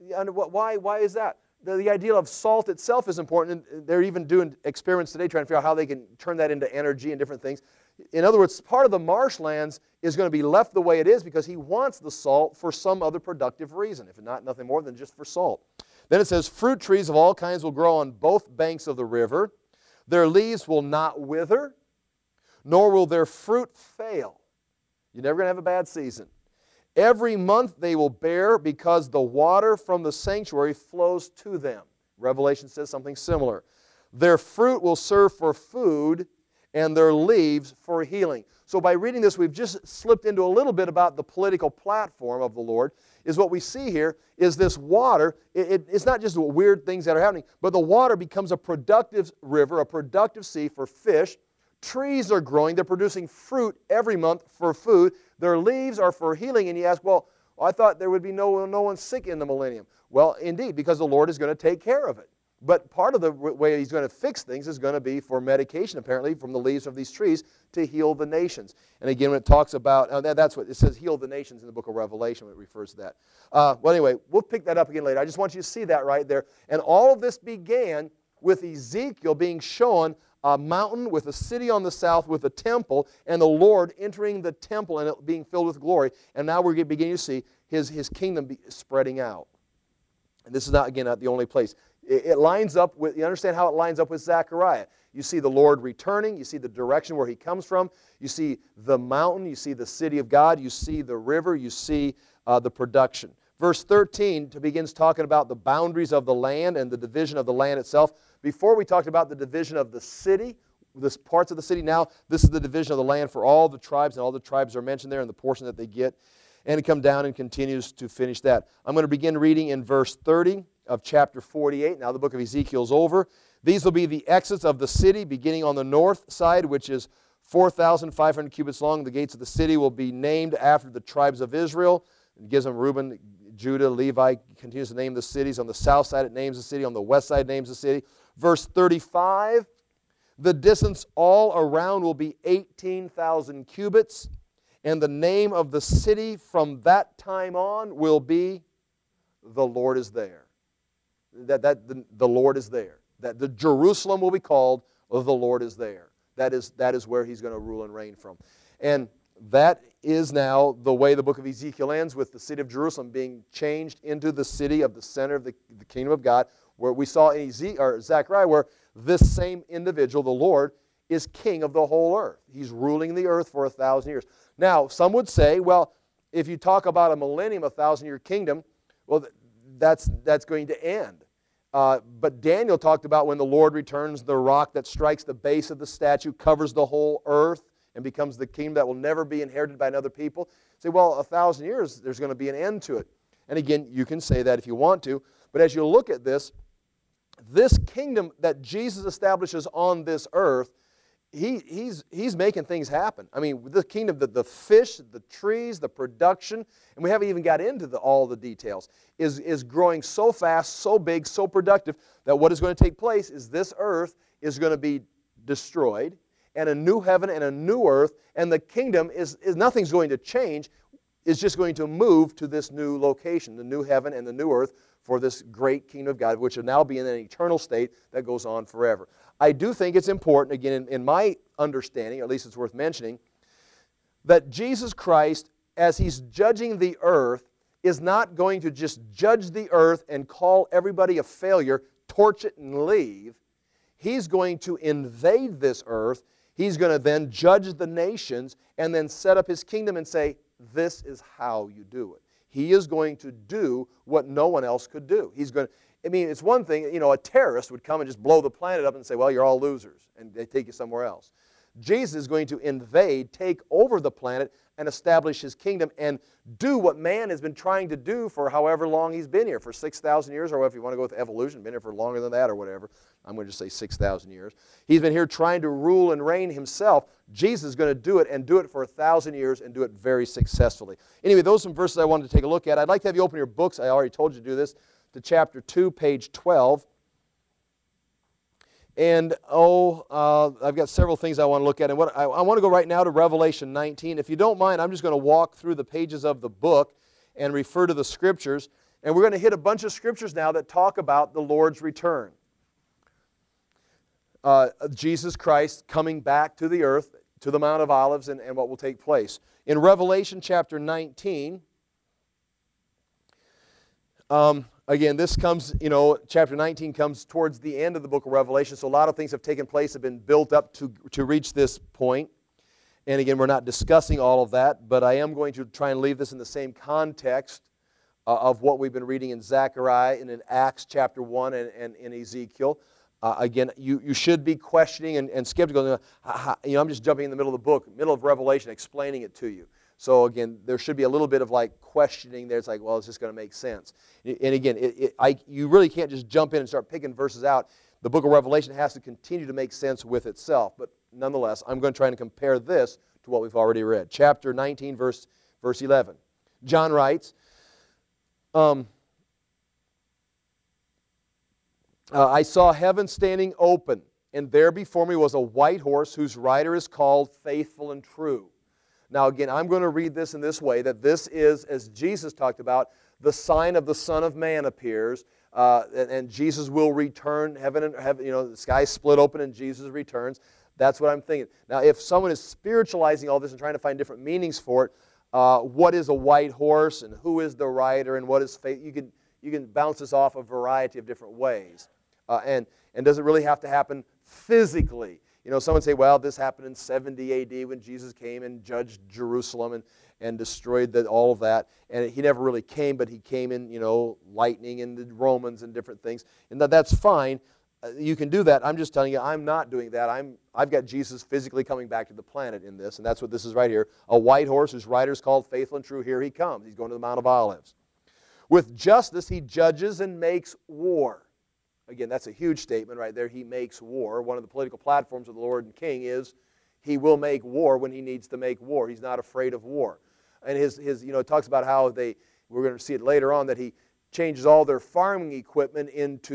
why is that? The idea of salt itself is important, and they're even doing experiments today trying to figure out how they can turn that into energy and different things. In other words, part of the marshlands is going to be left the way it is because He wants the salt for some other productive reason, if not nothing more than just for salt. Then it says, fruit trees of all kinds will grow on both banks of the river. Their leaves will not wither, nor will their fruit fail. You're never going to have a bad season. Every month they will bear because the water from the sanctuary flows to them. Revelation says something similar. Their fruit will serve for food and their leaves for healing. So by reading this, we've just slipped into a little bit about the political platform of the Lord. Is what we see here is this water, it's not just weird things that are happening, but the water becomes a productive river, a productive sea for fish. Trees are growing, they're producing fruit every month for food. Their leaves are for healing. And you ask, well, I thought there would be no one sick in the millennium. Well, indeed, because the Lord is going to take care of it. But part of the way he's going to fix things is going to be for medication, apparently, from the leaves of these trees to heal the nations. And again, when it talks about, that's what it says, heal the nations in the book of Revelation when it refers to that. Well, anyway, we'll pick that up again later. I just want you to see that right there. And all of this began with Ezekiel being shown a mountain with a city on the south with a temple, and the Lord entering the temple and it being filled with glory. And now we're beginning to see his kingdom spreading out. And this is not, again, not the only place. It lines up with, you understand how it lines up with Zechariah. You see the Lord returning. You see the direction where he comes from. You see the mountain. You see the city of God. You see the river. You see the production. Verse 13 begins talking about the boundaries of the land and the division of the land itself. Before we talked about the division of the city, this parts of the city. Now this is the division of the land for all the tribes, and all the tribes are mentioned there and the portion that they get. And it comes down and continues to finish that. I'm going to begin reading in verse 30 of chapter 48. Now the book of Ezekiel's over. These will be the exits of the city, beginning on the north side, which is 4,500 cubits long. The gates of the city will be named after the tribes of Israel. It gives them Reuben, Judah, Levi, continues to name the cities. On the south side it names the city. On the west side it names the city. Verse 35, the distance all around will be 18,000 cubits. And the name of the city from that time on will be, the Lord is there. The Lord is there. That the Jerusalem will be called, the Lord is there. That is where he's going to rule and reign from. And that is now the way the book of Ezekiel ends, with the city of Jerusalem being changed into the city of the center of the kingdom of God, where we saw in Zechariah where this same individual, the Lord, is king of the whole earth. He's ruling the earth for 1,000 years. Now, some would say, well, if you talk about a millennium, a 1,000-year kingdom, well, that's going to end. But Daniel talked about when the Lord returns, the rock that strikes the base of the statue covers the whole earth and becomes the kingdom that will never be inherited by another people. Say, well, 1,000 years, there's going to be an end to it. And again, you can say that if you want to. But as you look at this kingdom that Jesus establishes on this earth, He's making things happen. I mean, the kingdom, the fish, the trees, the production, and we haven't even got into all the details, is growing so fast, so big, so productive, that what is going to take place is this earth is going to be destroyed, and a new heaven and a new earth, and the kingdom is nothing's going to change. It's just going to move to this new location, the new heaven and the new earth, for this great kingdom of God, which will now be in an eternal state that goes on forever. I do think it's important, again, in my understanding, or at least it's worth mentioning, that Jesus Christ, as He's judging the earth, is not going to just judge the earth and call everybody a failure, torch it and leave. He's going to invade this earth. He's going to then judge the nations and then set up His kingdom and say, this is how you do it. He is going to do what no one else could do. He's going to, I mean, it's one thing, a terrorist would come and just blow the planet up and say, well, you're all losers, and they take you somewhere else. Jesus is going to invade, take over the planet, and establish His kingdom and do what man has been trying to do for however long he's been here, for 6,000 years, or if you want to go with evolution, been here for longer than that or whatever. I'm going to just say 6,000 years. He's been here trying to rule and reign Himself. Jesus is going to do it, and do it for 1,000 years, and do it very successfully. Anyway, those are some verses I wanted to take a look at. I'd like to have you open your books. I already told you to do this, to chapter 2, page 12. And, I've got several things I want to look at. And I want to go right now to Revelation 19. If you don't mind, I'm just going to walk through the pages of the book and refer to the Scriptures. And we're going to hit a bunch of Scriptures now that talk about the Lord's return. Jesus Christ coming back to the earth, to the Mount of Olives, and what will take place. In Revelation chapter 19, again, this comes, chapter 19 comes towards the end of the book of Revelation, so a lot of things have taken place, have been built up to reach this point. And again, we're not discussing all of that, but I am going to try and leave this in the same context of what we've been reading in Zechariah and in Acts chapter 1 and in Ezekiel. Again, you should be questioning and skeptical. I'm just jumping in the middle of the book, middle of Revelation, explaining it to you. So again, there should be a little bit of questioning there. It's like, well, is this going to make sense? And again, you really can't just jump in and start picking verses out. The book of Revelation has to continue to make sense with itself. But nonetheless, I'm going to try and compare this to what we've already read. Chapter 19, verse 11. John writes, I saw heaven standing open, and there before me was a white horse whose rider is called Faithful and True. Now again, I'm going to read this in this way, that this is, as Jesus talked about, the sign of the Son of Man appears, and Jesus will return. Heaven, the sky split open and Jesus returns. That's what I'm thinking. Now, if someone is spiritualizing all this and trying to find different meanings for it, what is a white horse and who is the rider and what is faith? You can bounce this off a variety of different ways. And does it really have to happen physically? Someone say, well, this happened in 70 A.D. when Jesus came and judged Jerusalem and destroyed all of that. And he never really came, but he came in, lightning and the Romans and different things. And that's fine. You can do that. I'm just telling you, I'm not doing that. I've got Jesus physically coming back to the planet in this, and that's what this is right here. A white horse whose rider is called Faithful and True. Here he comes. He's going to the Mount of Olives. With justice he judges and makes war. Again, that's a huge statement right there. He makes war. One of the political platforms of the Lord and King is he will make war when he needs to make war. He's not afraid of war. And it talks about how we're going to see it later on, that he changes all their farming equipment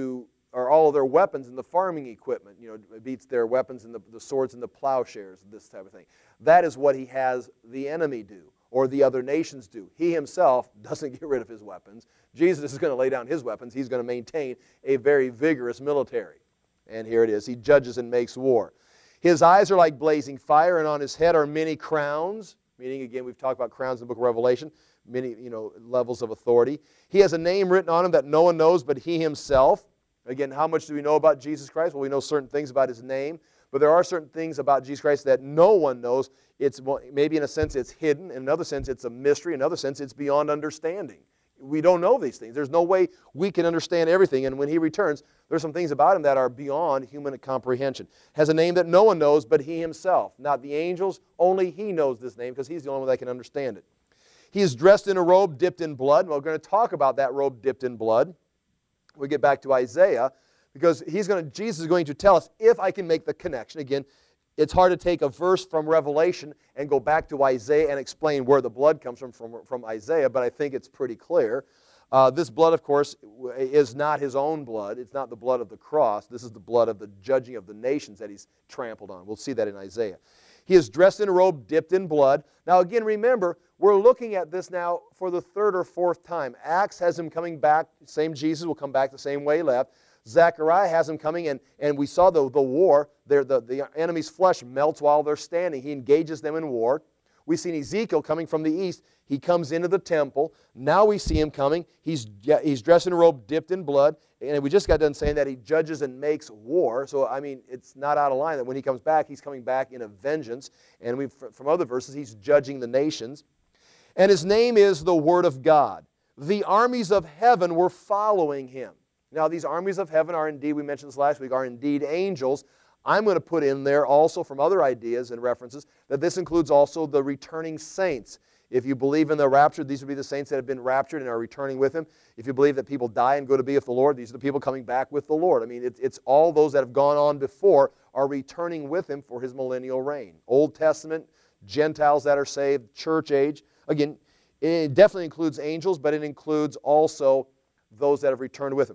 or all of their weapons in the farming equipment. Beats their weapons and the swords and the plowshares, this type of thing. That is what he has the enemy do, or the other nations do. He himself doesn't get rid of his weapons. Jesus is going to lay down his weapons. He's going to maintain a very vigorous military. And here it is. He judges and makes war. His eyes are like blazing fire, and on his head are many crowns. Meaning, again, we've talked about crowns in the book of Revelation. Many, levels of authority. He has a name written on him that no one knows but he himself. Again, how much do we know about Jesus Christ? Well, we know certain things about his name, but there are certain things about Jesus Christ that no one knows. Maybe in a sense it's hidden. In another sense it's a mystery. In another sense it's beyond understanding. We don't know these things. There's no way we can understand everything. And when he returns, there's some things about him that are beyond human comprehension. Has a name that no one knows but he himself. Not the angels. Only he knows this name because he's the only one that can understand it. He is dressed in a robe dipped in blood. We're going to talk about that robe dipped in blood. We get back to Isaiah, because Jesus is going to tell us, if I can make the connection. Again, it's hard to take a verse from Revelation and go back to Isaiah and explain where the blood comes from Isaiah, but I think it's pretty clear. This blood, of course, is not his own blood. It's not the blood of the cross. This is the blood of the judging of the nations that he's trampled on. We'll see that in Isaiah. He is dressed in a robe dipped in blood. Now again, remember, we're looking at this now for the third or fourth time. Acts has him coming back. Same Jesus will come back the same way he left. Zechariah has him coming, and we saw the war. The enemy's flesh melts while they're standing. He engages them in war. We've seen Ezekiel coming from the east. He comes into the temple. Now we see him coming. He's dressed in a robe dipped in blood. And we just got done saying that he judges and makes war. So, I mean, it's not out of line that when he comes back, he's coming back in a vengeance. And from other verses, he's judging the nations. And his name is the Word of God. The armies of heaven were following him. Now, these armies of heaven are indeed, we mentioned this last week, are indeed angels. I'm going to put in there also from other ideas and references that this includes also the returning saints. If you believe in the rapture, these would be the saints that have been raptured and are returning with him. If you believe that people die and go to be with the Lord, these are the people coming back with the Lord. I mean, it's all those that have gone on before are returning with him for his millennial reign. Old Testament, Gentiles that are saved, church age. Again, it definitely includes angels, but it includes also those that have returned with him.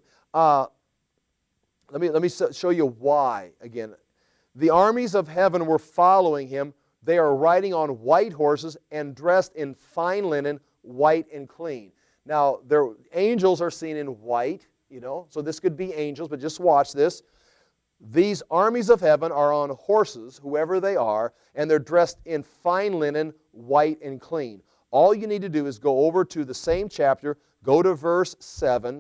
Let me show you why. Again, the armies of heaven were following him. They are riding on white horses and dressed in fine linen, white and clean. Now, their angels are seen in white, so this could be angels, but just watch this. These armies of heaven are on horses, whoever they are, and they're dressed in fine linen, white and clean. All you need to do is go over to the same chapter, go to verse 7.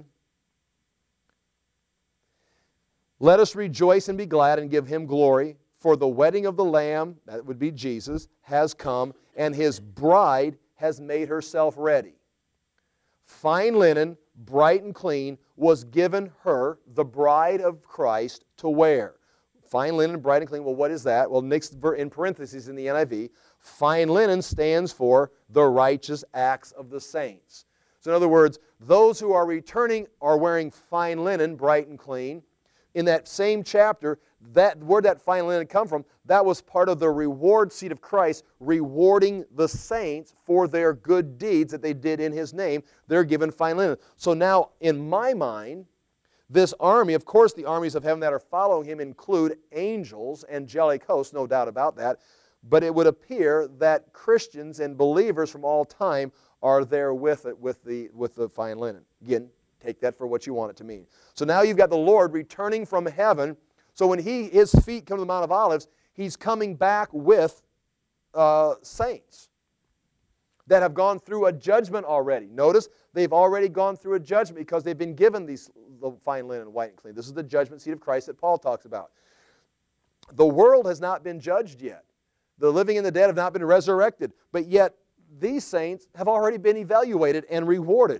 Let us rejoice and be glad and give him glory, for the wedding of the Lamb, that would be Jesus, has come, and his bride has made herself ready. Fine linen, bright and clean, was given her, the bride of Christ, to wear. Fine linen, bright and clean, well, what is that? Well, next in parentheses in the NIV, fine linen stands for the righteous acts of the saints. So in other words, those who are returning are wearing fine linen, bright and clean. In that same chapter, where that fine linen come from, that was part of the reward seat of Christ, rewarding the saints for their good deeds that they did in his name. They're given fine linen. So now, in my mind, This army, of course, the armies of heaven that are following him include angels, angelic hosts, no doubt about that. But it would appear that Christians and believers from all time are there with it, with the fine linen. Again, take that for what you want it to mean. So now you've got the Lord returning from heaven. So when his feet come to the Mount of Olives, he's coming back with saints that have gone through a judgment already. Notice, they've already gone through a judgment because they've been given the fine linen, white and clean. This is the judgment seat of Christ that Paul talks about. The world has not been judged yet. The living and the dead have not been resurrected. But yet, these saints have already been evaluated and rewarded.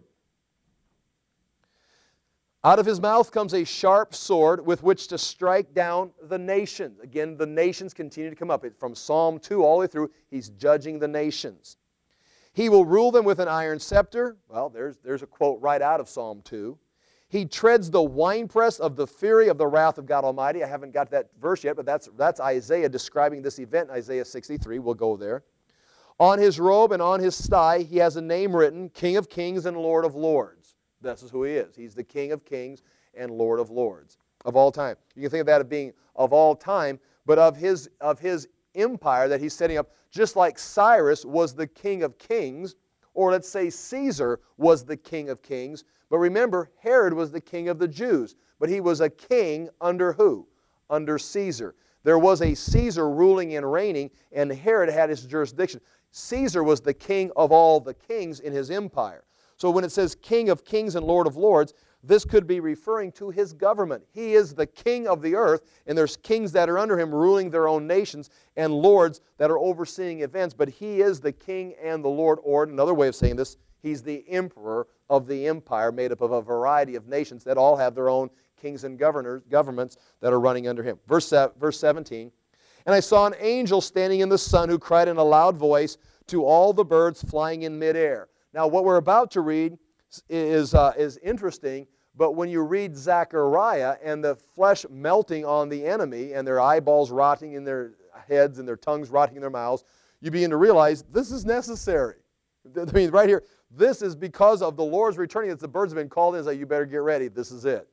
Out of his mouth comes a sharp sword with which to strike down the nations. Again, the nations continue to come up. From Psalm 2 all the way through, he's judging the nations. He will rule them with an iron scepter. Well, there's a quote right out of Psalm 2. He treads the winepress of the fury of the wrath of God Almighty. I haven't got that verse yet, but that's Isaiah describing this event in Isaiah 63. We'll go there. On his robe and on his thigh, he has a name written, King of Kings and Lord of Lords. This is who he is. He's the King of Kings and Lord of Lords of all time. You can think of that as being of all time, but of his empire that he's setting up, just like Cyrus was the King of Kings, or let's say Caesar was the King of Kings. But remember, Herod was the king of the Jews. But he was a king under who? Under Caesar. There was a Caesar ruling and reigning, and Herod had his jurisdiction. Caesar was the king of all the kings in his empire. So when it says King of Kings and Lord of Lords, this could be referring to his government. He is the king of the earth, and there's kings that are under him ruling their own nations, and lords that are overseeing events. But he is the king and the Lord, or another way of saying this, he's the emperor of the empire made up of a variety of nations that all have their own kings and governments that are running under him. Verse 17, and I saw an angel standing in the sun who cried in a loud voice to all the birds flying in midair. Now what we're about to read is interesting, but when you read Zechariah and the flesh melting on the enemy and their eyeballs rotting in their heads and their tongues rotting in their mouths, you begin to realize this is necessary. I mean, right here, this is because of the Lord's returning. It's the birds have been called in. It's like, you better get ready. This is it.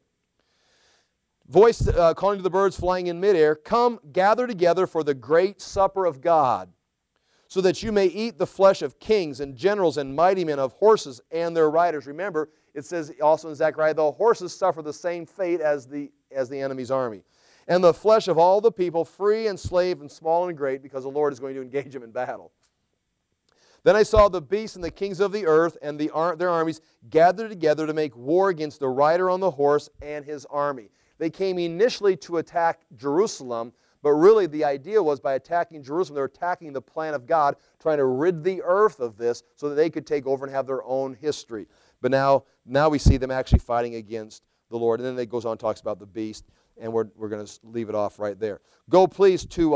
Voice calling to the birds flying in midair, come, gather together for the great supper of God, so that you may eat the flesh of kings and generals and mighty men, of horses and their riders. Remember, it says also in Zechariah, the horses suffer the same fate as the enemy's army. And the flesh of all the people, free and slave and small and great, because the Lord is going to engage them in battle. Then I saw the beasts and the kings of the earth and their armies gathered together to make war against the rider on the horse and his army. They came initially to attack Jerusalem, but really the idea was by attacking Jerusalem, they're attacking the plan of God, trying to rid the earth of this so that they could take over and have their own history. But now we see them actually fighting against the Lord. And then it goes on and talks about the beast, and we're going to leave it off right there. Go please to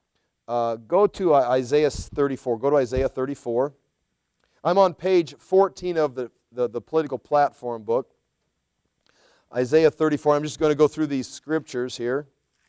Isaiah 34. Go to Isaiah 34. I'm on page 14 of the Political Platform book. Isaiah 34. I'm just going to go through these scriptures here.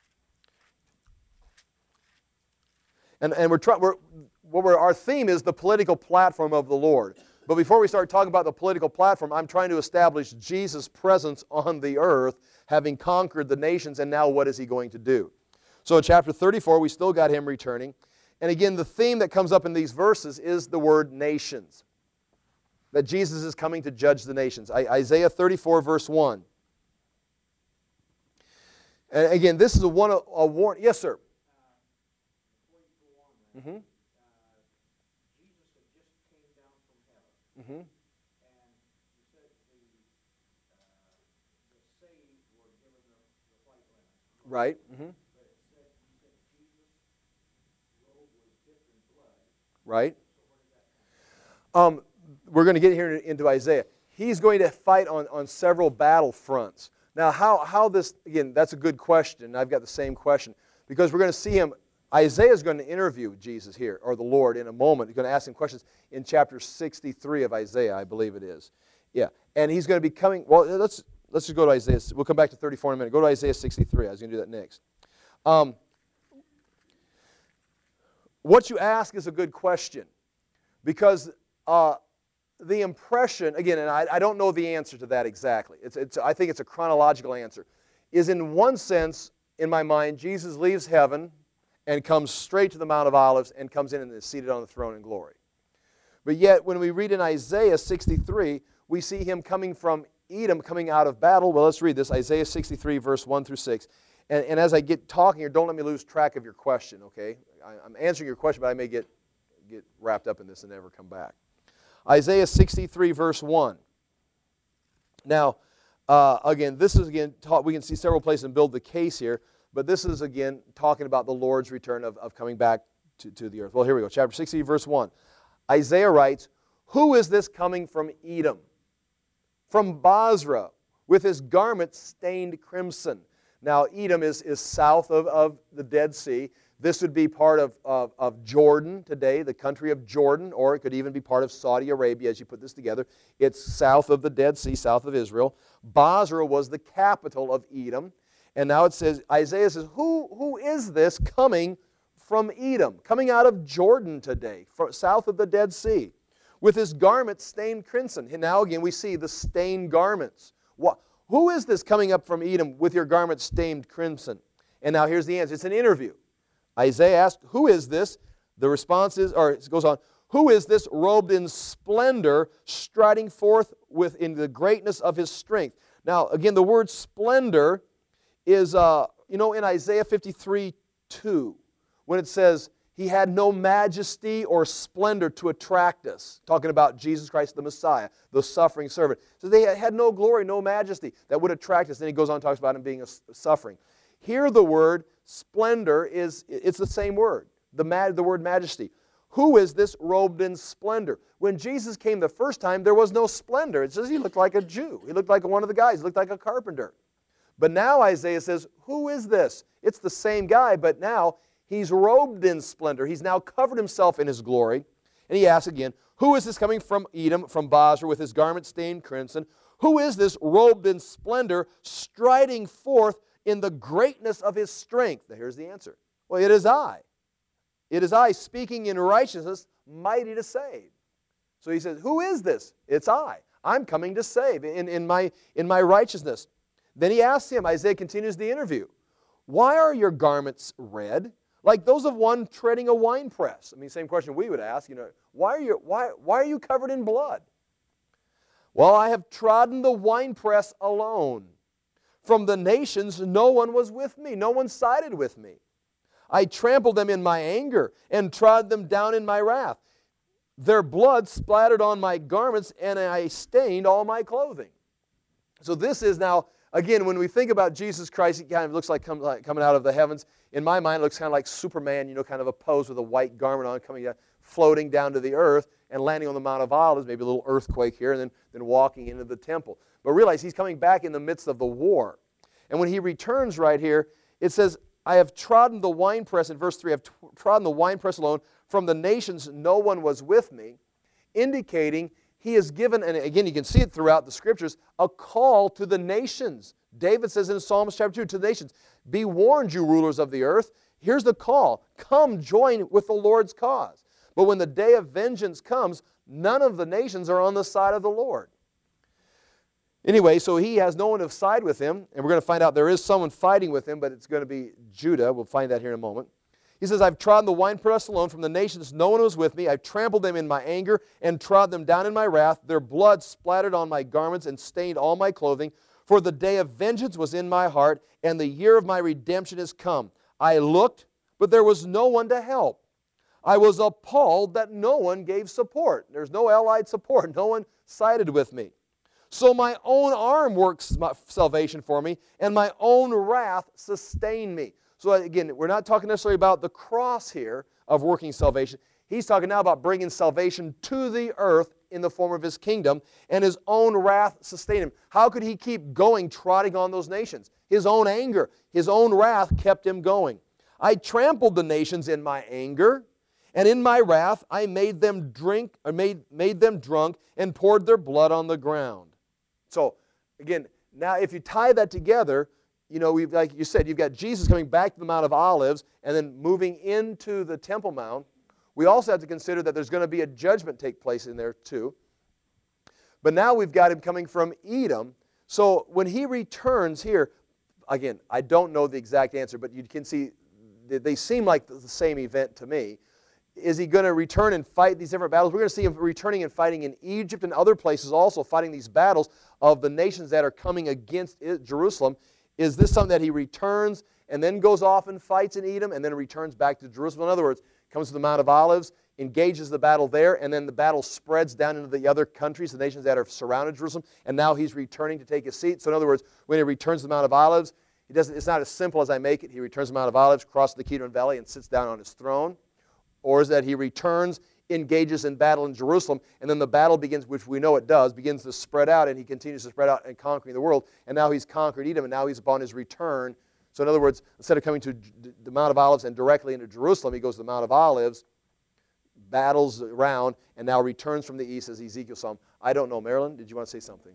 And our theme is the political platform of the Lord. But before we start talking about the political platform, I'm trying to establish Jesus' presence on the earth, having conquered the nations, and now what is he going to do? So in chapter 34, we still got him returning. And again, the theme that comes up in these verses is the word nations. That Jesus is coming to judge the nations. Isaiah 34, verse 1. And again, this is a warning. Yes, sir. Mm-hmm. Jesus had just came down from heaven. Mm-hmm. And you said the saved were given the white linen. Right. Mm-hmm. But you said Jesus' robe was dipped in blood. Right. So where did that come from? We're going to get here into Isaiah. He's going to fight on several battle fronts. Now, how this, again, that's a good question. I've got the same question. Because we're going to see him. Isaiah is going to interview Jesus here, or the Lord, in a moment. He's going to ask him questions in chapter 63 of Isaiah, I believe it is. Yeah, and he's going to be coming, well, let's just go to Isaiah. We'll come back to 34 in a minute. Go to Isaiah 63. I was going to do that next. What you ask is a good question, because the impression, again, and I don't know the answer to that exactly. I think it's a chronological answer, is in one sense, in my mind, Jesus leaves heaven and comes straight to the Mount of Olives and comes in and is seated on the throne in glory. But yet, when we read in Isaiah 63, we see him coming from Edom, coming out of battle. Well, let's read this, Isaiah 63, verse 1 through 6. And as I get talking here, don't let me lose track of your question, okay? I'm answering your question, but I may get wrapped up in this and never come back. Isaiah 63, verse 1. Now, again, this is we can see several places and build the case here, but this is, again, talking about the Lord's return of coming back to the earth. Well, here we go. Chapter 60, verse 1. Isaiah writes, "Who is this coming from Edom? From Basra, with his garment stained crimson." Now, Edom is south of the Dead Sea. This would be part of Jordan today, the country of Jordan, or it could even be part of Saudi Arabia as you put this together. It's south of the Dead Sea, south of Israel. Basra was the capital of Edom. And now it says, Isaiah says, who is this coming from Edom, coming out of Jordan today, south of the Dead Sea, with his garment stained crimson? And now again we see the stained garments. Who is this coming up from Edom with your garment stained crimson? And now here's the answer. It's an interview. Isaiah asked, who is this? The response is, or it goes on, who is this robed in splendor, striding forth in the greatness of his strength? Now, again, the word splendor is, in Isaiah 53:2, when it says, he had no majesty or splendor to attract us, talking about Jesus Christ the Messiah, the suffering servant. So they had no glory, no majesty that would attract us. Then he goes on and talks about him being suffering. Here the word splendor it's the same word, the word majesty. Who is this robed in splendor? When Jesus came the first time, there was no splendor. It says he looked like a Jew. He looked like one of the guys. He looked like a carpenter. But now Isaiah says, who is this? It's the same guy, but now he's robed in splendor. He's now covered himself in his glory. And he asks again, who is this coming from Edom, from Basra, with his garment stained crimson? Who is this robed in splendor, striding forth in the greatness of his strength? Now, here's the answer. Well, it is I. It is I, speaking in righteousness, mighty to save. So he says, who is this? It's I. I'm coming to save in my righteousness. Then he asks him, Isaiah continues the interview, why are your garments red, like those of one treading a winepress? I mean, same question we would ask, why are you covered in blood? Well, I have trodden the winepress alone. From the nations, no one was with me. No one sided with me. I trampled them in my anger and trod them down in my wrath. Their blood splattered on my garments, and I stained all my clothing. So this is now, again, when we think about Jesus Christ, he kind of looks like coming out of the heavens. In my mind, it looks kind of like Superman, kind of a pose with a white garment on, coming down, floating down to the earth and landing on the Mount of Olives, maybe a little earthquake here, and then walking into the temple. But realize he's coming back in the midst of the war. And when he returns right here, it says, I have trodden the winepress, in verse 3, I have trodden the winepress alone. From the nations no one was with me, indicating he is given, and again you can see it throughout the Scriptures, a call to the nations. David says in Psalms chapter 2, to the nations, be warned, you rulers of the earth. Here's the call. Come join with the Lord's cause. But when the day of vengeance comes, none of the nations are on the side of the Lord. Anyway, so he has no one to side with him, and we're going to find out there is someone fighting with him, but it's going to be Judah. We'll find that here in a moment. He says, I've trodden the winepress alone. From the nations no one was with me. I've trampled them in my anger and trod them down in my wrath. Their blood splattered on my garments and stained all my clothing. For the day of vengeance was in my heart, and the year of my redemption is come. I looked, but there was no one to help. I was appalled that no one gave support. There's no allied support. No one sided with me. So my own arm works salvation for me, and my own wrath sustained me. So again, we're not talking necessarily about the cross here of working salvation. He's talking now about bringing salvation to the earth in the form of his kingdom, and his own wrath sustained him. How could he keep going, trotting on those nations? His own anger, his own wrath kept him going. I trampled the nations in my anger, and in my wrath I made them drink, or made them drunk, and poured their blood on the ground. So, again, now if you tie that together, like you said, you've got Jesus coming back to the Mount of Olives and then moving into the Temple Mount. We also have to consider that there's going to be a judgment take place in there too. But now we've got him coming from Edom. So when he returns here, again, I don't know the exact answer, but you can see they seem like the same event to me. Is he going to return and fight these different battles? We're going to see him returning and fighting in Egypt and other places also, fighting these battles of the nations that are coming against Jerusalem. Is this something that he returns and then goes off and fights in Edom and then returns back to Jerusalem? In other words, comes to the Mount of Olives, engages the battle there, and then the battle spreads down into the other countries, the nations that are surrounded Jerusalem, and now he's returning to take his seat. So in other words, when he returns to the Mount of Olives, it's not as simple as I make it. He returns to the Mount of Olives, crosses the Kidron Valley, and sits down on his throne. Or is that he returns, engages in battle in Jerusalem, and then the battle begins, which we know it does, begins to spread out, and he continues to spread out and conquering the world. And now he's conquered Edom, and now he's upon his return. So in other words, instead of coming to the Mount of Olives and directly into Jerusalem, he goes to the Mount of Olives, battles around, and now returns from the east, as Ezekiel saw him. I don't know. Marilyn, did you want to say something?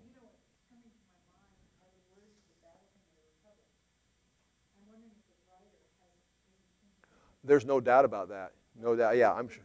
There's no doubt about that. No doubt. Yeah, I'm sure.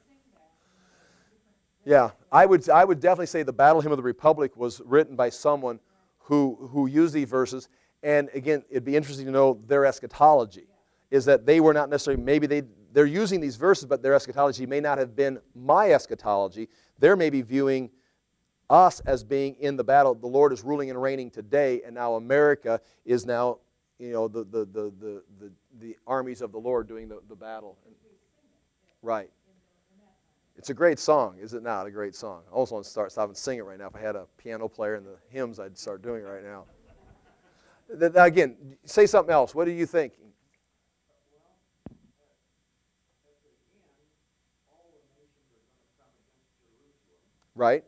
Yeah, I would definitely say the Battle Hymn of the Republic was written by someone who used these verses. And again, it'd be interesting to know their eschatology. Is that they were not necessarily, maybe they're using these verses, but their eschatology may not have been my eschatology. They're maybe viewing us as being in the battle. The Lord is ruling and reigning today, and now America is now, you know, the armies of the Lord doing the battle. Right. It's a great song, is it not? A great song. I almost want to stop and sing it right now. If I had a piano player and the hymns, I'd start doing it right now. Again, say something else. What are you thinking? Right?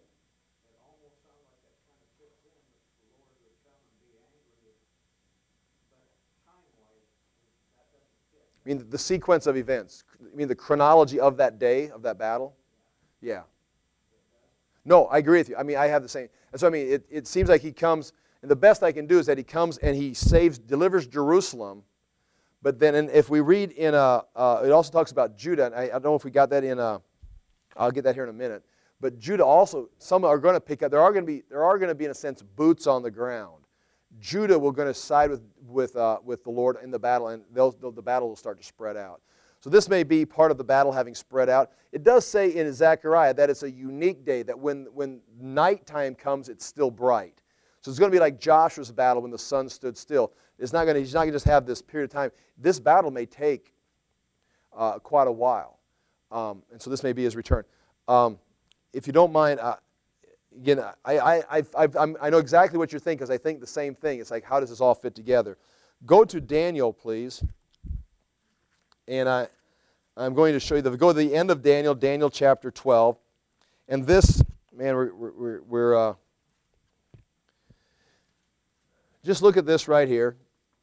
I mean, the sequence of events. I mean, the chronology of that day, of that battle? Yeah. No, I agree with you. I mean, I have the same. And so, I mean, it seems like he comes, and the best I can do is that he comes and he delivers Jerusalem. But then if we read in, it also talks about Judah, and I don't know if we got that in, I'll get that here in a minute. But Judah also, some are going to pick up, there are going to be, in a sense, boots on the ground. Judah will going to side with the Lord in the battle, and the battle will start to spread out. So this may be part of the battle having spread out. It does say in Zechariah that it's a unique day, that when nighttime comes, it's still bright. So it's going to be like Joshua's battle when the sun stood still. He's not going to just have this period of time. This battle may take quite a while. And so this may be his return. If you don't mind, again, I know exactly what you're thinking, because I think the same thing. It's like, how does this all fit together? Go to Daniel, please. And I'm going to show you, go to the end of Daniel, Daniel chapter 12. And this, man, we're just look at this right here.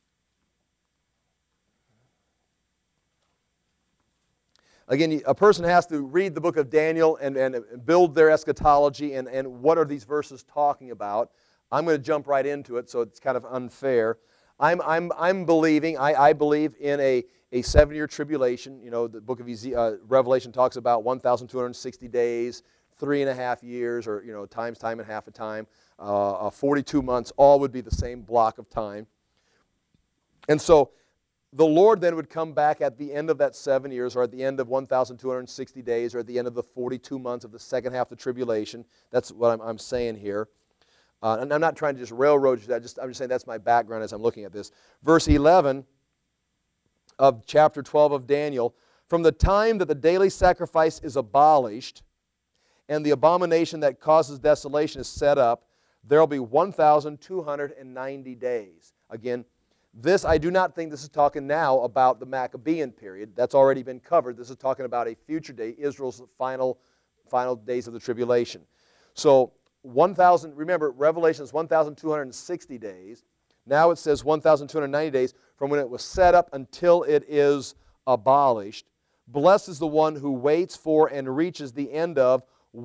Again, a person has to read the book of Daniel and build their eschatology and what are these verses talking about. I'm going to jump right into it, so it's kind of unfair. I'm believing, I believe in a 7-year tribulation. You know, the book of Revelation talks about 1,260 days, 3.5 years, or, you know, time and half a time, 42 months, all would be the same block of time. And so the Lord then would come back at the end of that 7 years, or at the end of 1,260 days, or at the end of the 42 months of the second half of the tribulation. That's what I'm saying here. And I'm not trying to just railroad you that. I'm just saying that's my background as I'm looking at this. Verse 11 of chapter 12 of Daniel, from the time that the daily sacrifice is abolished and the abomination that causes desolation is set up, there will be 1,290 days. Again, this, I do not think this is talking now about the Maccabean period. That's already been covered. This is talking about a future day, Israel's final days of the tribulation. So 1,000, remember, Revelation is 1,260 days. Now it says 1,290 days from when it was set up until it is abolished. Blessed is the one who waits for and reaches the end of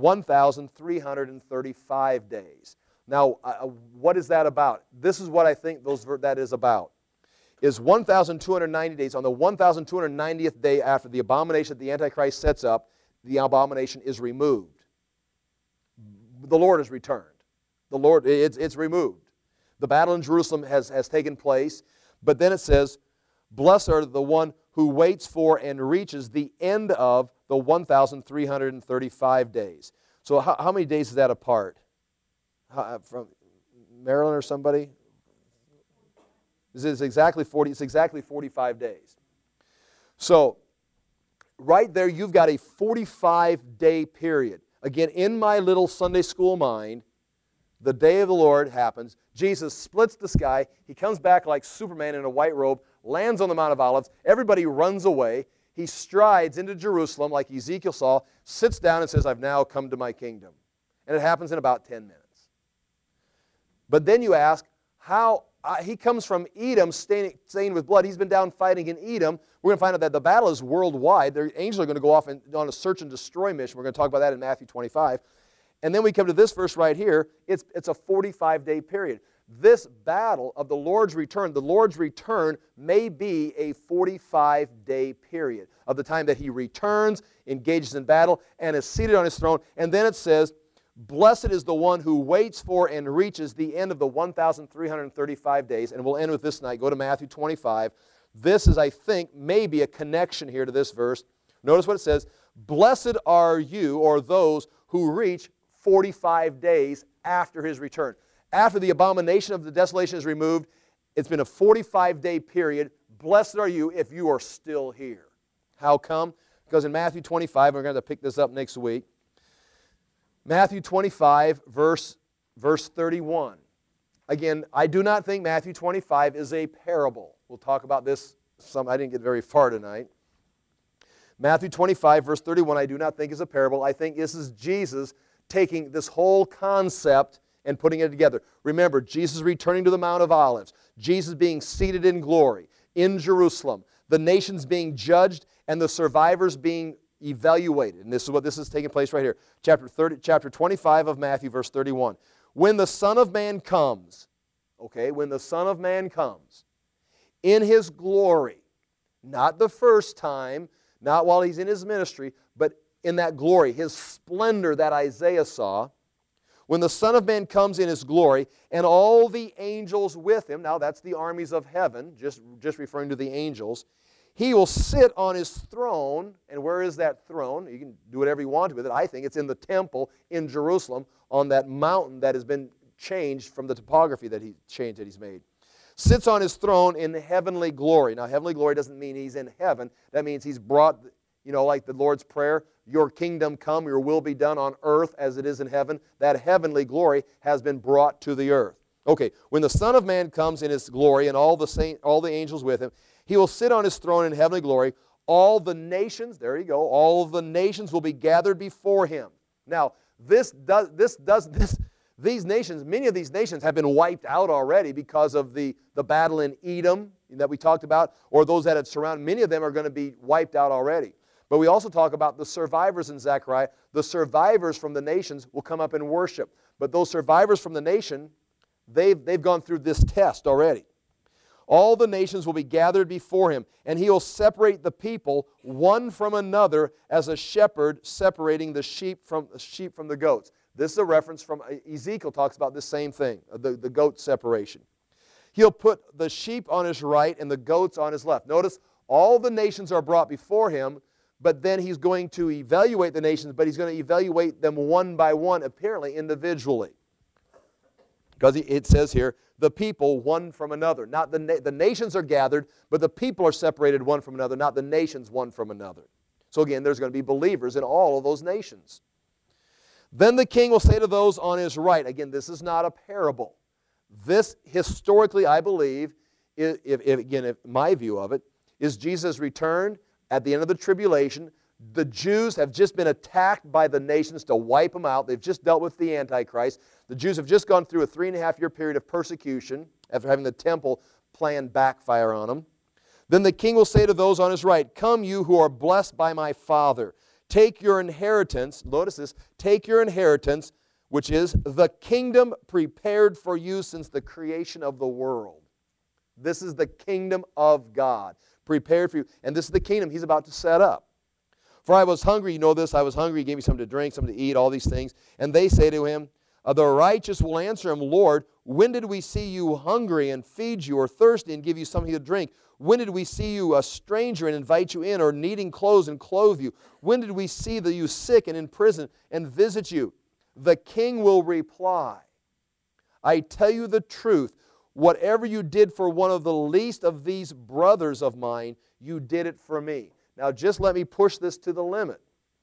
1,335 days. Now, what is that about? This is what I think that is about. Is 1,290 days. On the 1,290th day after the abomination that the Antichrist sets up, the abomination is removed. The Lord is returned. The Lord, it's removed. The battle in Jerusalem has taken place. But then it says, blessed are the one who waits for and reaches the end of the 1,335 days. So how many days is that apart? From Maryland or somebody? It's exactly 45 days. So right there you've got a 45-day period. Again, in my little Sunday school mind, the day of the Lord happens. Jesus splits the sky. He comes back like Superman in a white robe, lands on the Mount of Olives. Everybody runs away. He strides into Jerusalem like Ezekiel saw, sits down and says, I've now come to my kingdom. And it happens in about 10 minutes. But then you ask, how? He comes from Edom, stained with blood. He's been down fighting in Edom. We're going to find out that the battle is worldwide. The angels are going to go off on a search and destroy mission. We're going to talk about that in Matthew 25. And then we come to this verse right here. It's a 45-day period. This battle of the Lord's return may be a 45-day period of the time that He returns, engages in battle, and is seated on His throne. And then it says, blessed is the one who waits for and reaches the end of the 1,335 days. And we'll end with this tonight. Go to Matthew 25. This is, I think, maybe a connection here to this verse. Notice what it says. Blessed are you, or those who reach 45 days after His return. After the abomination of the desolation is removed, it's been a 45-day period. Blessed are you if you are still here. How come? Because in Matthew 25, we're going to pick this up next week. Matthew 25, verse 31. Again, I do not think Matthew 25 is a parable. We'll talk about this some. I didn't get very far tonight. Matthew 25, verse 31, I do not think is a parable. I think this is Jesus taking this whole concept and putting it together. Remember, Jesus returning to the Mount of Olives, Jesus being seated in glory in Jerusalem, the nations being judged, and the survivors being evaluated. And this is taking place right here. Chapter 25 of Matthew, verse 31. When the Son of Man comes, when the Son of Man comes in His glory, not the first time, not while He's in His ministry, but in that glory, His splendor that Isaiah saw, when the Son of Man comes in His glory, and all the angels with Him, now that's the armies of heaven, just referring to the angels, He will sit on His throne. And where is that throne? You can do whatever you want with it. I think it's in the temple in Jerusalem on that mountain that has been changed from the topography that He's made. Sits on His throne in heavenly glory. Now, heavenly glory doesn't mean He's in heaven. That means He's brought, like the Lord's Prayer, your kingdom come, your will be done on earth as it is in heaven. That heavenly glory has been brought to the earth. Okay, when the Son of Man comes in His glory and all the angels with Him, He will sit on His throne in heavenly glory. All the nations, there you go, all of the nations will be gathered before Him. Now, these nations, many of these nations have been wiped out already because of the battle in Edom that we talked about, or those that had surrounded. Many of them are going to be wiped out already. But we also talk about the survivors in Zechariah. The survivors from the nations will come up and worship. But those survivors from the nation, they've gone through this test already. All the nations will be gathered before Him, and He will separate the people one from another as a shepherd separating the sheep from the goats. This is a reference from Ezekiel, talks about this same thing, the goat separation. He'll put the sheep on His right and the goats on His left. Notice all the nations are brought before Him, but then He's going to evaluate the nations, but He's going to evaluate them one by one, apparently individually. Because it says here, the people one from another. Not the nations are gathered, but the people are separated one from another, not the nations one from another. So again, there's going to be believers in all of those nations. Then the king will say to those on his right, again, this is not a parable. This historically, I believe, if my view of it, is Jesus returned at the end of the tribulation. The Jews have just been attacked by the nations to wipe them out. They've just dealt with the Antichrist. The Jews have just gone through a 3.5-year period of persecution after having the temple plan backfire on them. Then the king will say to those on his right, come you who are blessed by my Father. Take your inheritance, notice this, take your inheritance, which is the kingdom prepared for you since the creation of the world. This is the kingdom of God, prepared for you. And this is the kingdom He's about to set up. For I was hungry, you know this, I was hungry, He gave me something to drink, something to eat, all these things. And they say to Him, The righteous will answer him, Lord, when did we see you hungry and feed you, or thirsty and give you something to drink? When did we see you a stranger and invite you in, or needing clothes and clothe you? When did we see you sick and in prison and visit you? The king will reply, I tell you the truth, whatever you did for one of the least of these brothers of mine, you did it for me. Now just let me push this to the limit.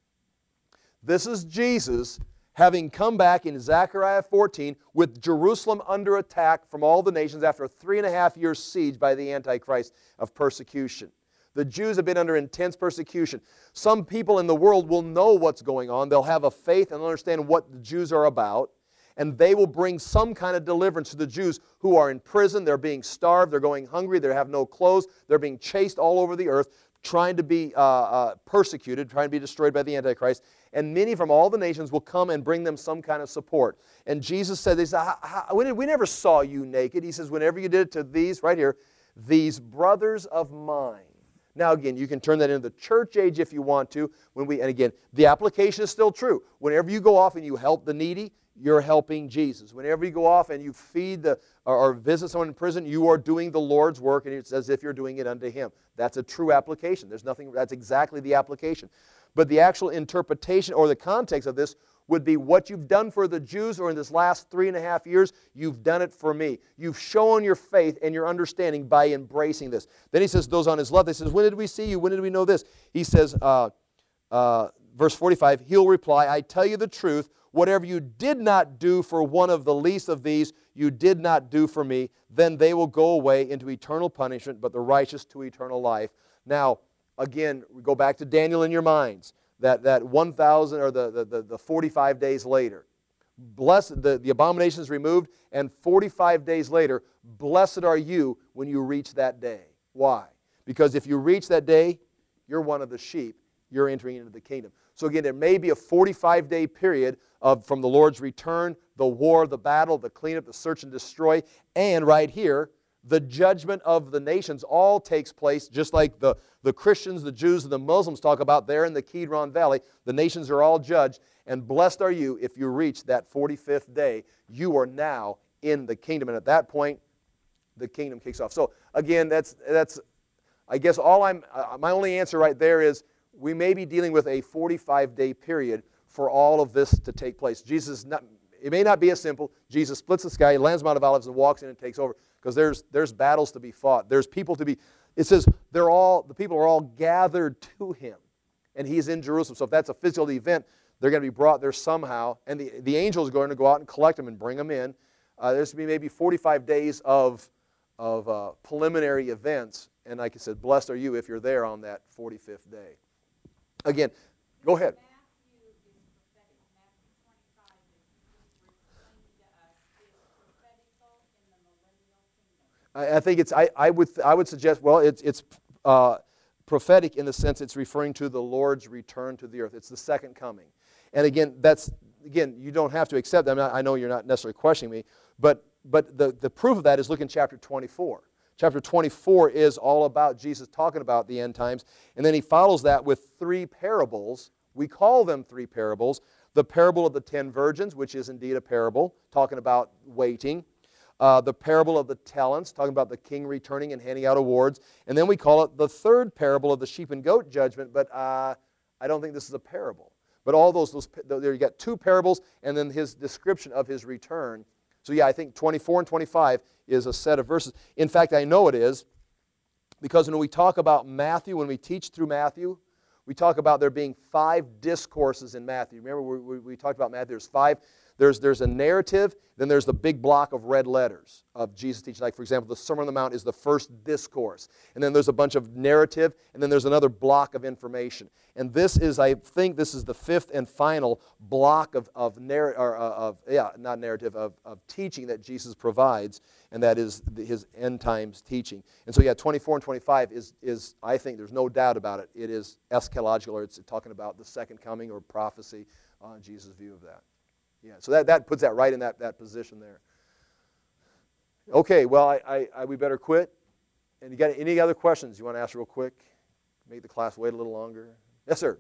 This is Jesus having come back in Zechariah 14 with Jerusalem under attack from all the nations after a 3.5 year siege by the Antichrist of persecution. The Jews have been under intense persecution. Some people in the world will know what's going on. They'll have a faith and understand what the Jews are about, and they will bring some kind of deliverance to the Jews who are in prison. They're being starved. They're going hungry. They have no clothes. They're being chased all over the earth, trying to be persecuted, trying to be destroyed by the Antichrist. And many from all the nations will come and bring them some kind of support. And Jesus said, we never saw you naked. He says, whenever you did it to these, right here, these brothers of mine. Now again, you can turn that into the church age if you want to. And again, the application is still true. Whenever you go off and you help the needy, you're helping Jesus. Whenever you go off and you feed or visit someone in prison, you are doing the Lord's work, and it's as if you're doing it unto Him. That's a true application. That's exactly the application. But the actual interpretation or the context of this would be what you've done for the Jews, or in this last 3.5 years, you've done it for me. You've shown your faith and your understanding by embracing this. Then he says, those on his left, he says, when did we see you? When did we know this? He says, verse 45, he'll reply, I tell you the truth, whatever you did not do for one of the least of these, you did not do for me. Then they will go away into eternal punishment, but the righteous to eternal life. Now, again, we go back to Daniel in your minds. That 1,000 or the 45 days later, blessed, the abomination is removed, and 45 days later, blessed are you when you reach that day. Why? Because if you reach that day, you're one of the sheep. You're entering into the kingdom. So again, there may be a 45-day period from the Lord's return, the war, the battle, the cleanup, the search and destroy, and right here, the judgment of the nations all takes place, just like the Christians, the Jews, and the Muslims talk about there in the Kidron Valley. The nations are all judged, and blessed are you if you reach that 45th day. You are now in the kingdom, and at that point, the kingdom kicks off. So again, that's I guess my only answer right there is we may be dealing with a 45-day period for all of this to take place. It may not be as simple. Jesus splits the sky, lands Mount of Olives, and walks in and takes over. Because there's battles to be fought. There's people to be. It says the people are all gathered to Him, and He's in Jerusalem. So if that's a physical event, they're going to be brought there somehow, and the angels are going to go out and collect them and bring them in. There's going to be maybe 45 days of preliminary events, and like I said, blessed are you if you're there on that 45th day. Again, go ahead. I think I would suggest, well, it's prophetic in the sense it's referring to the Lord's return to the earth. It's the second coming. And again, you don't have to accept that. I know you're not necessarily questioning me, but the proof of that is look in chapter 24. Chapter 24 is all about Jesus talking about the end times, and then he follows that with 3 parables. We call them 3 parables. The parable of the 10 virgins, which is indeed a parable, talking about waiting. The parable of the talents, talking about the king returning and handing out awards. And then we call it the third parable of the sheep and goat judgment, but I don't think this is a parable. But all those there you got 2 parables and then his description of his return. So yeah, I think 24 and 25 is a set of verses. In fact, I know it is because when we talk about Matthew, when we teach through Matthew, we talk about there being 5 discourses in Matthew. Remember we talked about Matthew, there's 5. There's a narrative, then there's the big block of red letters of Jesus teaching. Like, for example, the Sermon on the Mount is the first discourse. And then there's a bunch of narrative, and then there's another block of information. And this is, I think, this is the 5th and final block of teaching that Jesus provides, and that is his end times teaching. And so, yeah, 24 and 25 is I think, there's no doubt about it, it is eschatological, or it's talking about the second coming or prophecy on Jesus' view of that. Yeah, so that puts that right in that position there. Okay, well, we better quit. And you got any other questions you want to ask real quick? Make the class wait a little longer. Yes, sir.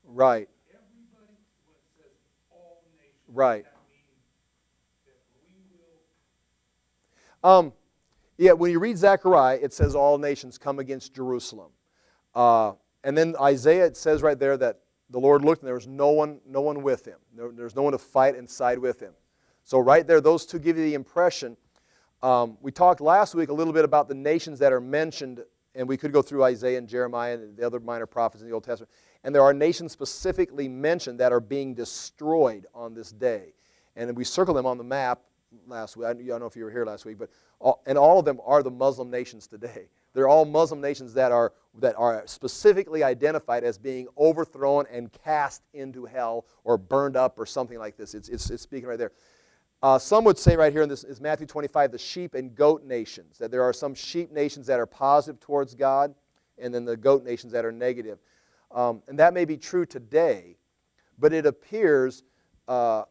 Right. Everybody, when it says all nations, Right. that means that we will. Yeah, when you read Zechariah, it says all nations come against Jerusalem. And then Isaiah, it says right there that the Lord looked and there was no one with him. There's no one to fight and side with him. So right there, those two give you the impression. We talked last week a little bit about the nations that are mentioned, and we could go through Isaiah and Jeremiah and the other minor prophets in the Old Testament. And there are nations specifically mentioned that are being destroyed on this day. And we circled them on the map last week. I don't know if you were here last week, but all of them are the Muslim nations today. They're all Muslim nations that are specifically identified as being overthrown and cast into hell or burned up or something like this. It's speaking right there. Some would say right here in this is Matthew 25, the sheep and goat nations, that there are some sheep nations that are positive towards God and then the goat nations that are negative. And that may be true today, but it appears that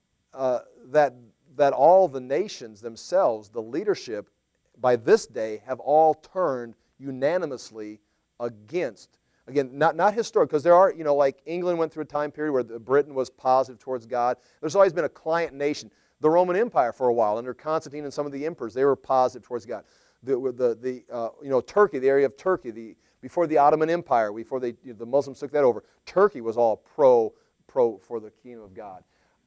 all the nations themselves, the leadership, by this day have all turned unanimously against. Again, not historic, because there are, like England went through a time period where Britain was positive towards God. There's always been a client nation. The Roman Empire for a while, under Constantine and some of the emperors, they were positive towards God. Turkey, the area of Turkey, before the Ottoman Empire, before the Muslims took that over, Turkey was all pro for the kingdom of God.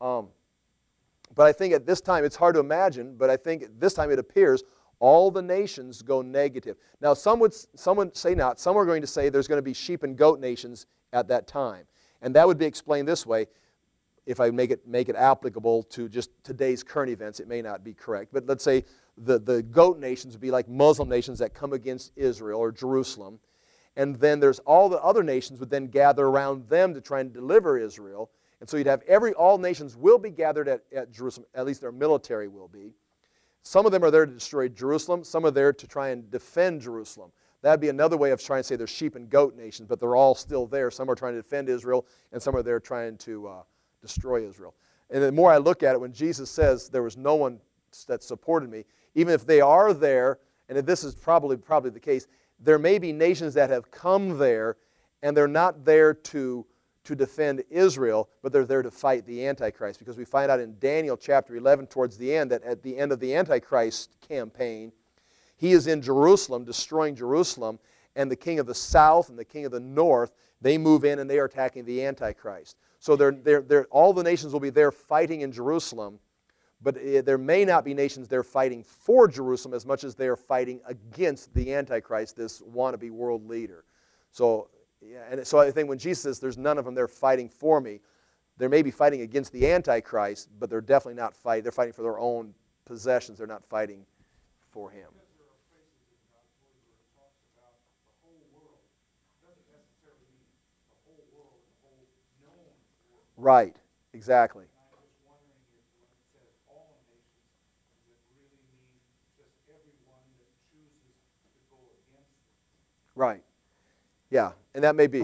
But I think at this time, it's hard to imagine, but I think at this time it appears all the nations go negative. Now, some would say not. Some are going to say there's going to be sheep and goat nations at that time. And that would be explained this way. If I make it applicable to just today's current events, it may not be correct. But let's say the goat nations would be like Muslim nations that come against Israel or Jerusalem. And then there's all the other nations would then gather around them to try and deliver Israel. And so you'd have all nations will be gathered at Jerusalem, at least their military will be. Some of them are there to destroy Jerusalem. Some are there to try and defend Jerusalem. That would be another way of trying to say they're sheep and goat nations, but they're all still there. Some are trying to defend Israel, and some are there trying to destroy Israel. And the more I look at it, when Jesus says there was no one that supported me, even if they are there, and if this is probably the case, there may be nations that have come there, and they're not there to defend Israel, but they're there to fight the Antichrist. Because we find out in Daniel chapter 11 towards the end that at the end of the Antichrist campaign, he is in Jerusalem, destroying Jerusalem, and the king of the south and the king of the north, they move in and they are attacking the Antichrist. So all the nations will be there fighting in Jerusalem, but there may not be nations there fighting for Jerusalem as much as they are fighting against the Antichrist, this wannabe world leader. So I think when Jesus says there's none of them there fighting for me, they may be fighting against the Antichrist, but they're definitely not fighting. They're fighting for their own possessions. They're not fighting for him. Because there are places in God's Word where it talks about the whole world. It doesn't necessarily mean the whole world, the whole known world. Right, exactly. And I'm just wondering if when it says all nations, does it really mean just everyone that chooses to go against it? Right. Yeah, and that may be.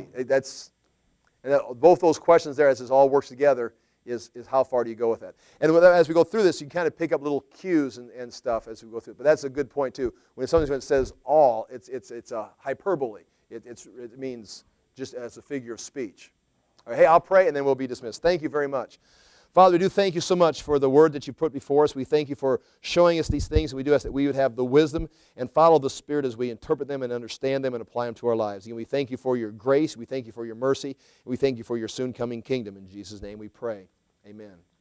Both those questions there, as this all works together, is how far do you go with that? And as we go through this, you kind of pick up little cues and stuff as we go through it. But that's a good point, too. When it says all, it's a hyperbole. It means just as a figure of speech. All right, hey, I'll pray, and then we'll be dismissed. Thank you very much. Father, we do thank you so much for the word that you put before us. We thank you for showing us these things, and we do ask that we would have the wisdom and follow the Spirit as we interpret them and understand them and apply them to our lives. And we thank you for your grace. We thank you for your mercy. And we thank you for your soon coming kingdom. In Jesus' name we pray. Amen.